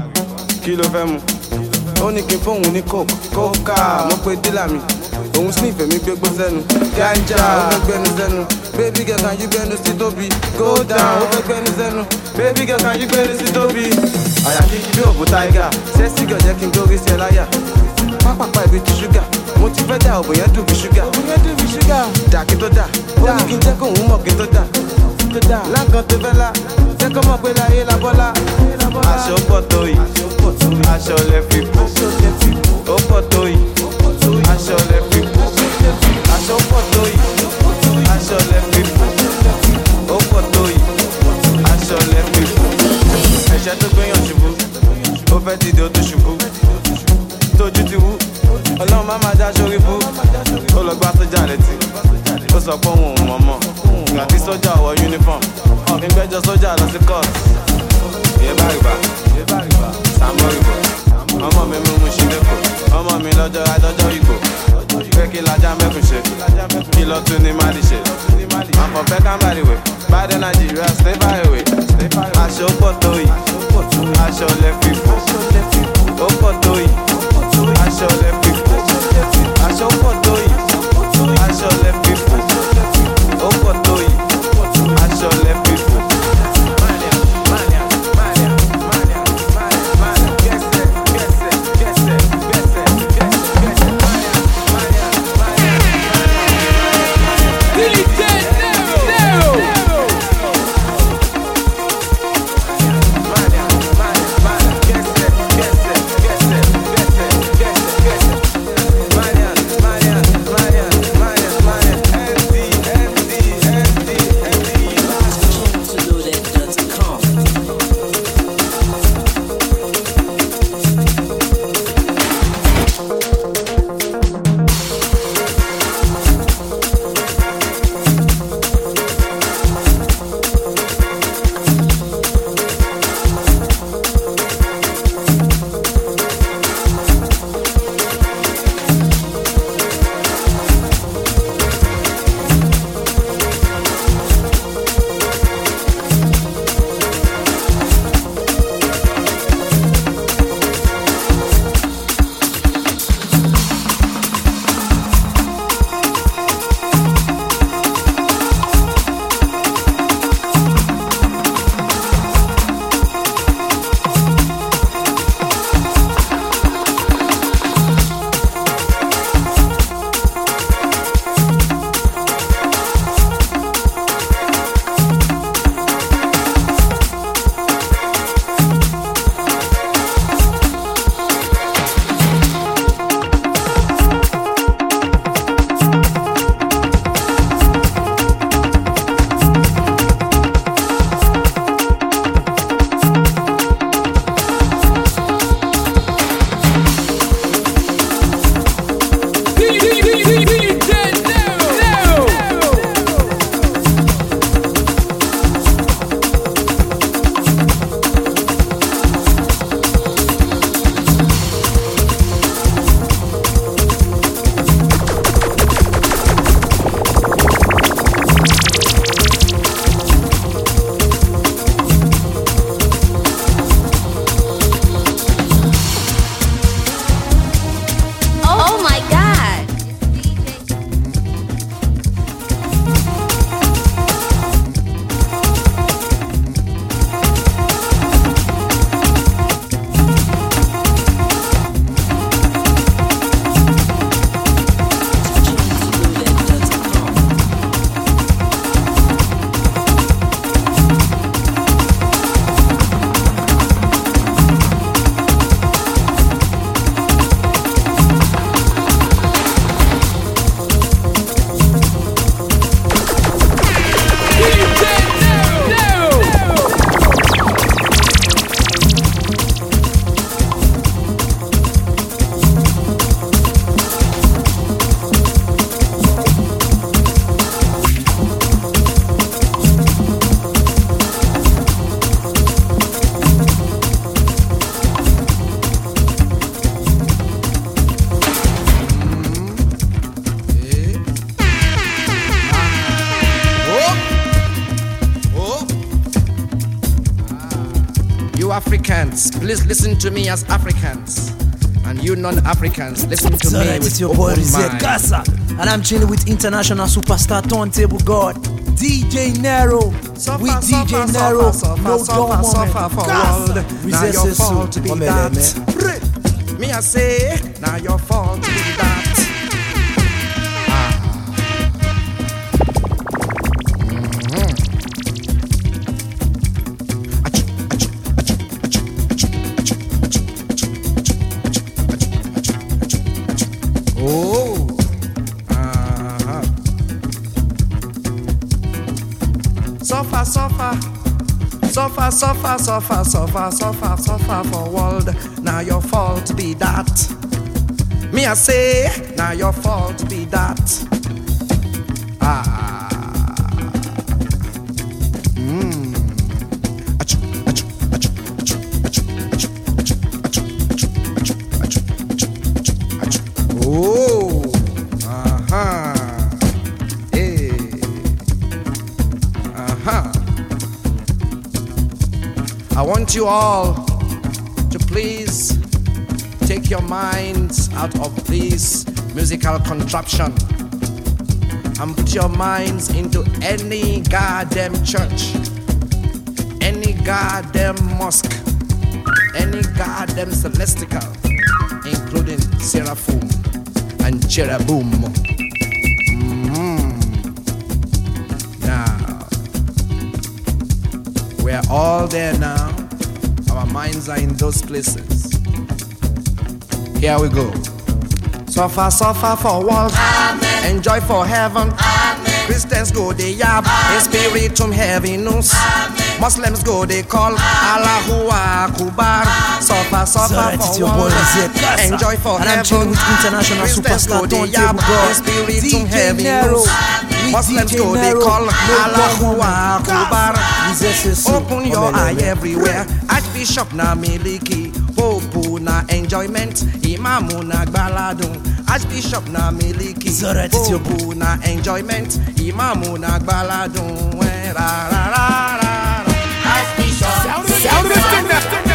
Kí ló fẹ́ mu? Ó ní kí n fóun ní coke. Kókà mo pe dílà mi. Òun sniff èmi gbégbó sẹ́nu. Ganja ó fẹ́ gbẹ́nu sẹ́nu. Baby girl can you gbẹ́nu sí tóbi? Go down ó fẹ́ gbẹ́nu sẹ́nu. Baby girl can you gbẹ́nu sí tóbi? Àyà kí bí òbú tiger. Sẹ́sì gàn jẹ́ kí n gbórí sí ẹ láyà. Pápápá ibi ti ṣúgà. Mo ti fẹ́ dà òbò yẹn dùn bí ṣúgà. Òbò yẹn dùn bí ṣúgà. Dà kí tó dà. Ó ní kí n jẹ́ kóun mọ̀ kí tó dà. Láǹkan tó fẹ́ la, jẹ́ kó mọ̀ pé láyé la bọ́lá. Aṣọ pọ̀ tó yìí, aṣọ lẹ fi bò. Ó pọ̀ tó yìí, aṣọ lẹ fi bò. Aṣọ pọ̀ tó yìí, aṣọ lẹ fi bò. Ó pọ̀ tó yìí, aṣọ lẹ fi bò. Ẹ̀ṣẹ̀ tó gbéyàn ṣubú, ó fẹ́ dìde ó tún ṣubú. Tójú ti wú, ọlọ́run má máa já sórí bú. Ó lọ gbá sójà létí, ó sọ pé òun ò mọ̀ mọ̀. Ìgbà tí sójà wọ uniform, ọ̀gbìn gbẹ́jọ sójà lọ sí court. Ìyẹn bá rìbá, Sàmó rìbò. Ọmọ mi mú mu sí lẹ́kọ̀ọ́, ọmọ mi lọ́jọ́ adọ́jọ́ ìgbò. Pé kí lajá mẹ́kùn ṣe, kí lọ tún ní Mali ṣe. Àpọ̀ fẹ́ kámbàlì wẹ̀, báyìí Nàìjíríà stay far away. Aṣọ pọ̀ tó yìí, aṣọ lẹ fi fò. Ó pọ̀ tó yìí, aṣọ lẹ fi fò. Aṣọ pọ̀ tó yìí, aṣọ lẹ fi fò. Ó pọ̀ tó yìí, aṣọ lẹ fi fò. You Africans, please listen to me as Africans. And you non-Africans, listen to so me right, with it's your open boy Rizet mind. Casa, and I'm chilling with international superstar turntable god D J Nero. Suffer, with suffer, D J suffer, Nero, suffer, no suffer, dumb suffer moment. for Casa. world. Now Rizet your Sesu. fault to be Omele, that. Me I say, now your fault to be that. Oh, uh-huh. Suffer, suffer, suffer, suffer, suffer, suffer, suffer, suffer for world. Now your fault be that. Me I say, now your fault be that. Ah, mm. Achoo, achoo, achoo, achoo, achoo, achoo, achoo, achoo. Oh, uh-huh. Hey. Uh-huh. I want you all to please take your minds out of this musical contraption and put your minds into any goddamn church, any goddamn mosque, any goddamn celestial, including seraphim and cherubim. Mm-hmm. Now, we're all there now. Our minds are in those places. Here we go. Suffer, suffer for world. Amen. Enjoy for heaven. Amen. Christians go they yab. In spiritum heaviness. Amen. Muslims go they call Allahu Akbar. Suffer, suffer for world. Enjoy for and heaven. I'm chilling with international Christians superstar go they turntable yab. god In spiritum D J Nero. heaviness. Muslims D J go they Nero, call no Allahu dumb Akbar. Open your Omele, eye yeah. everywhere. Archbishop na miliki, Pope na enjoyment, Imamu na gbaladun. Archbishop na miliki, Pope na enjoyment, Imamu na gbaladun. Eh, ra, ra, ra, ra. Archbishop, sound of the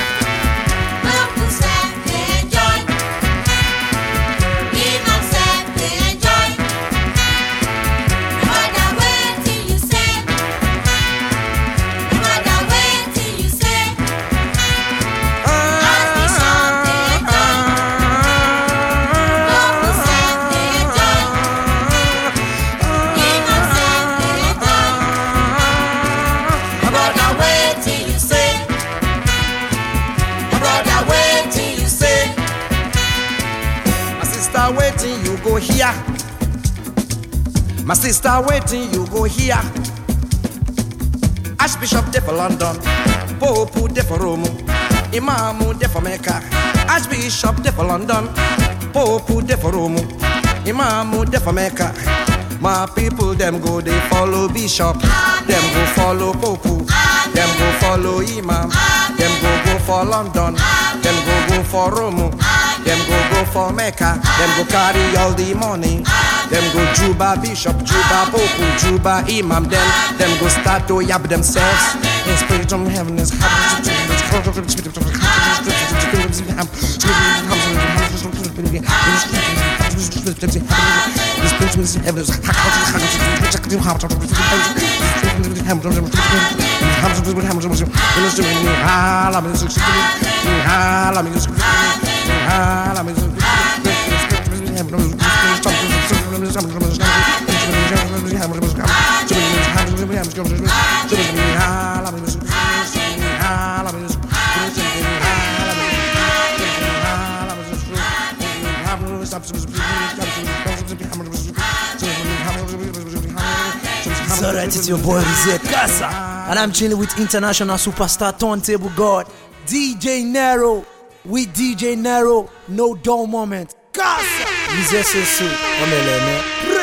waiting, you go here. My sister waiting, you go here. Archbishop there for London, Pope there for Rome, Imam there for Mecca. Archbishop there for London, Pope there for Rome, Imam there for Mecca. My people them go they follow Bishop, them go follow Pope, them go follow Imam, them go go for London, them go go for Rome. Them go go for Mecca, them go carry all the money. Them go Juba Bishop, Juba Pope, Juba Imam. Them, them go start to yab themselves. In spirit from heaven is It's alright, it's your boy Rizet Casa, and I'm chilling with international superstar turntable god D J Nero. With D J Nero, no dull moment. Casa. Rizet Sesu. Omele, man.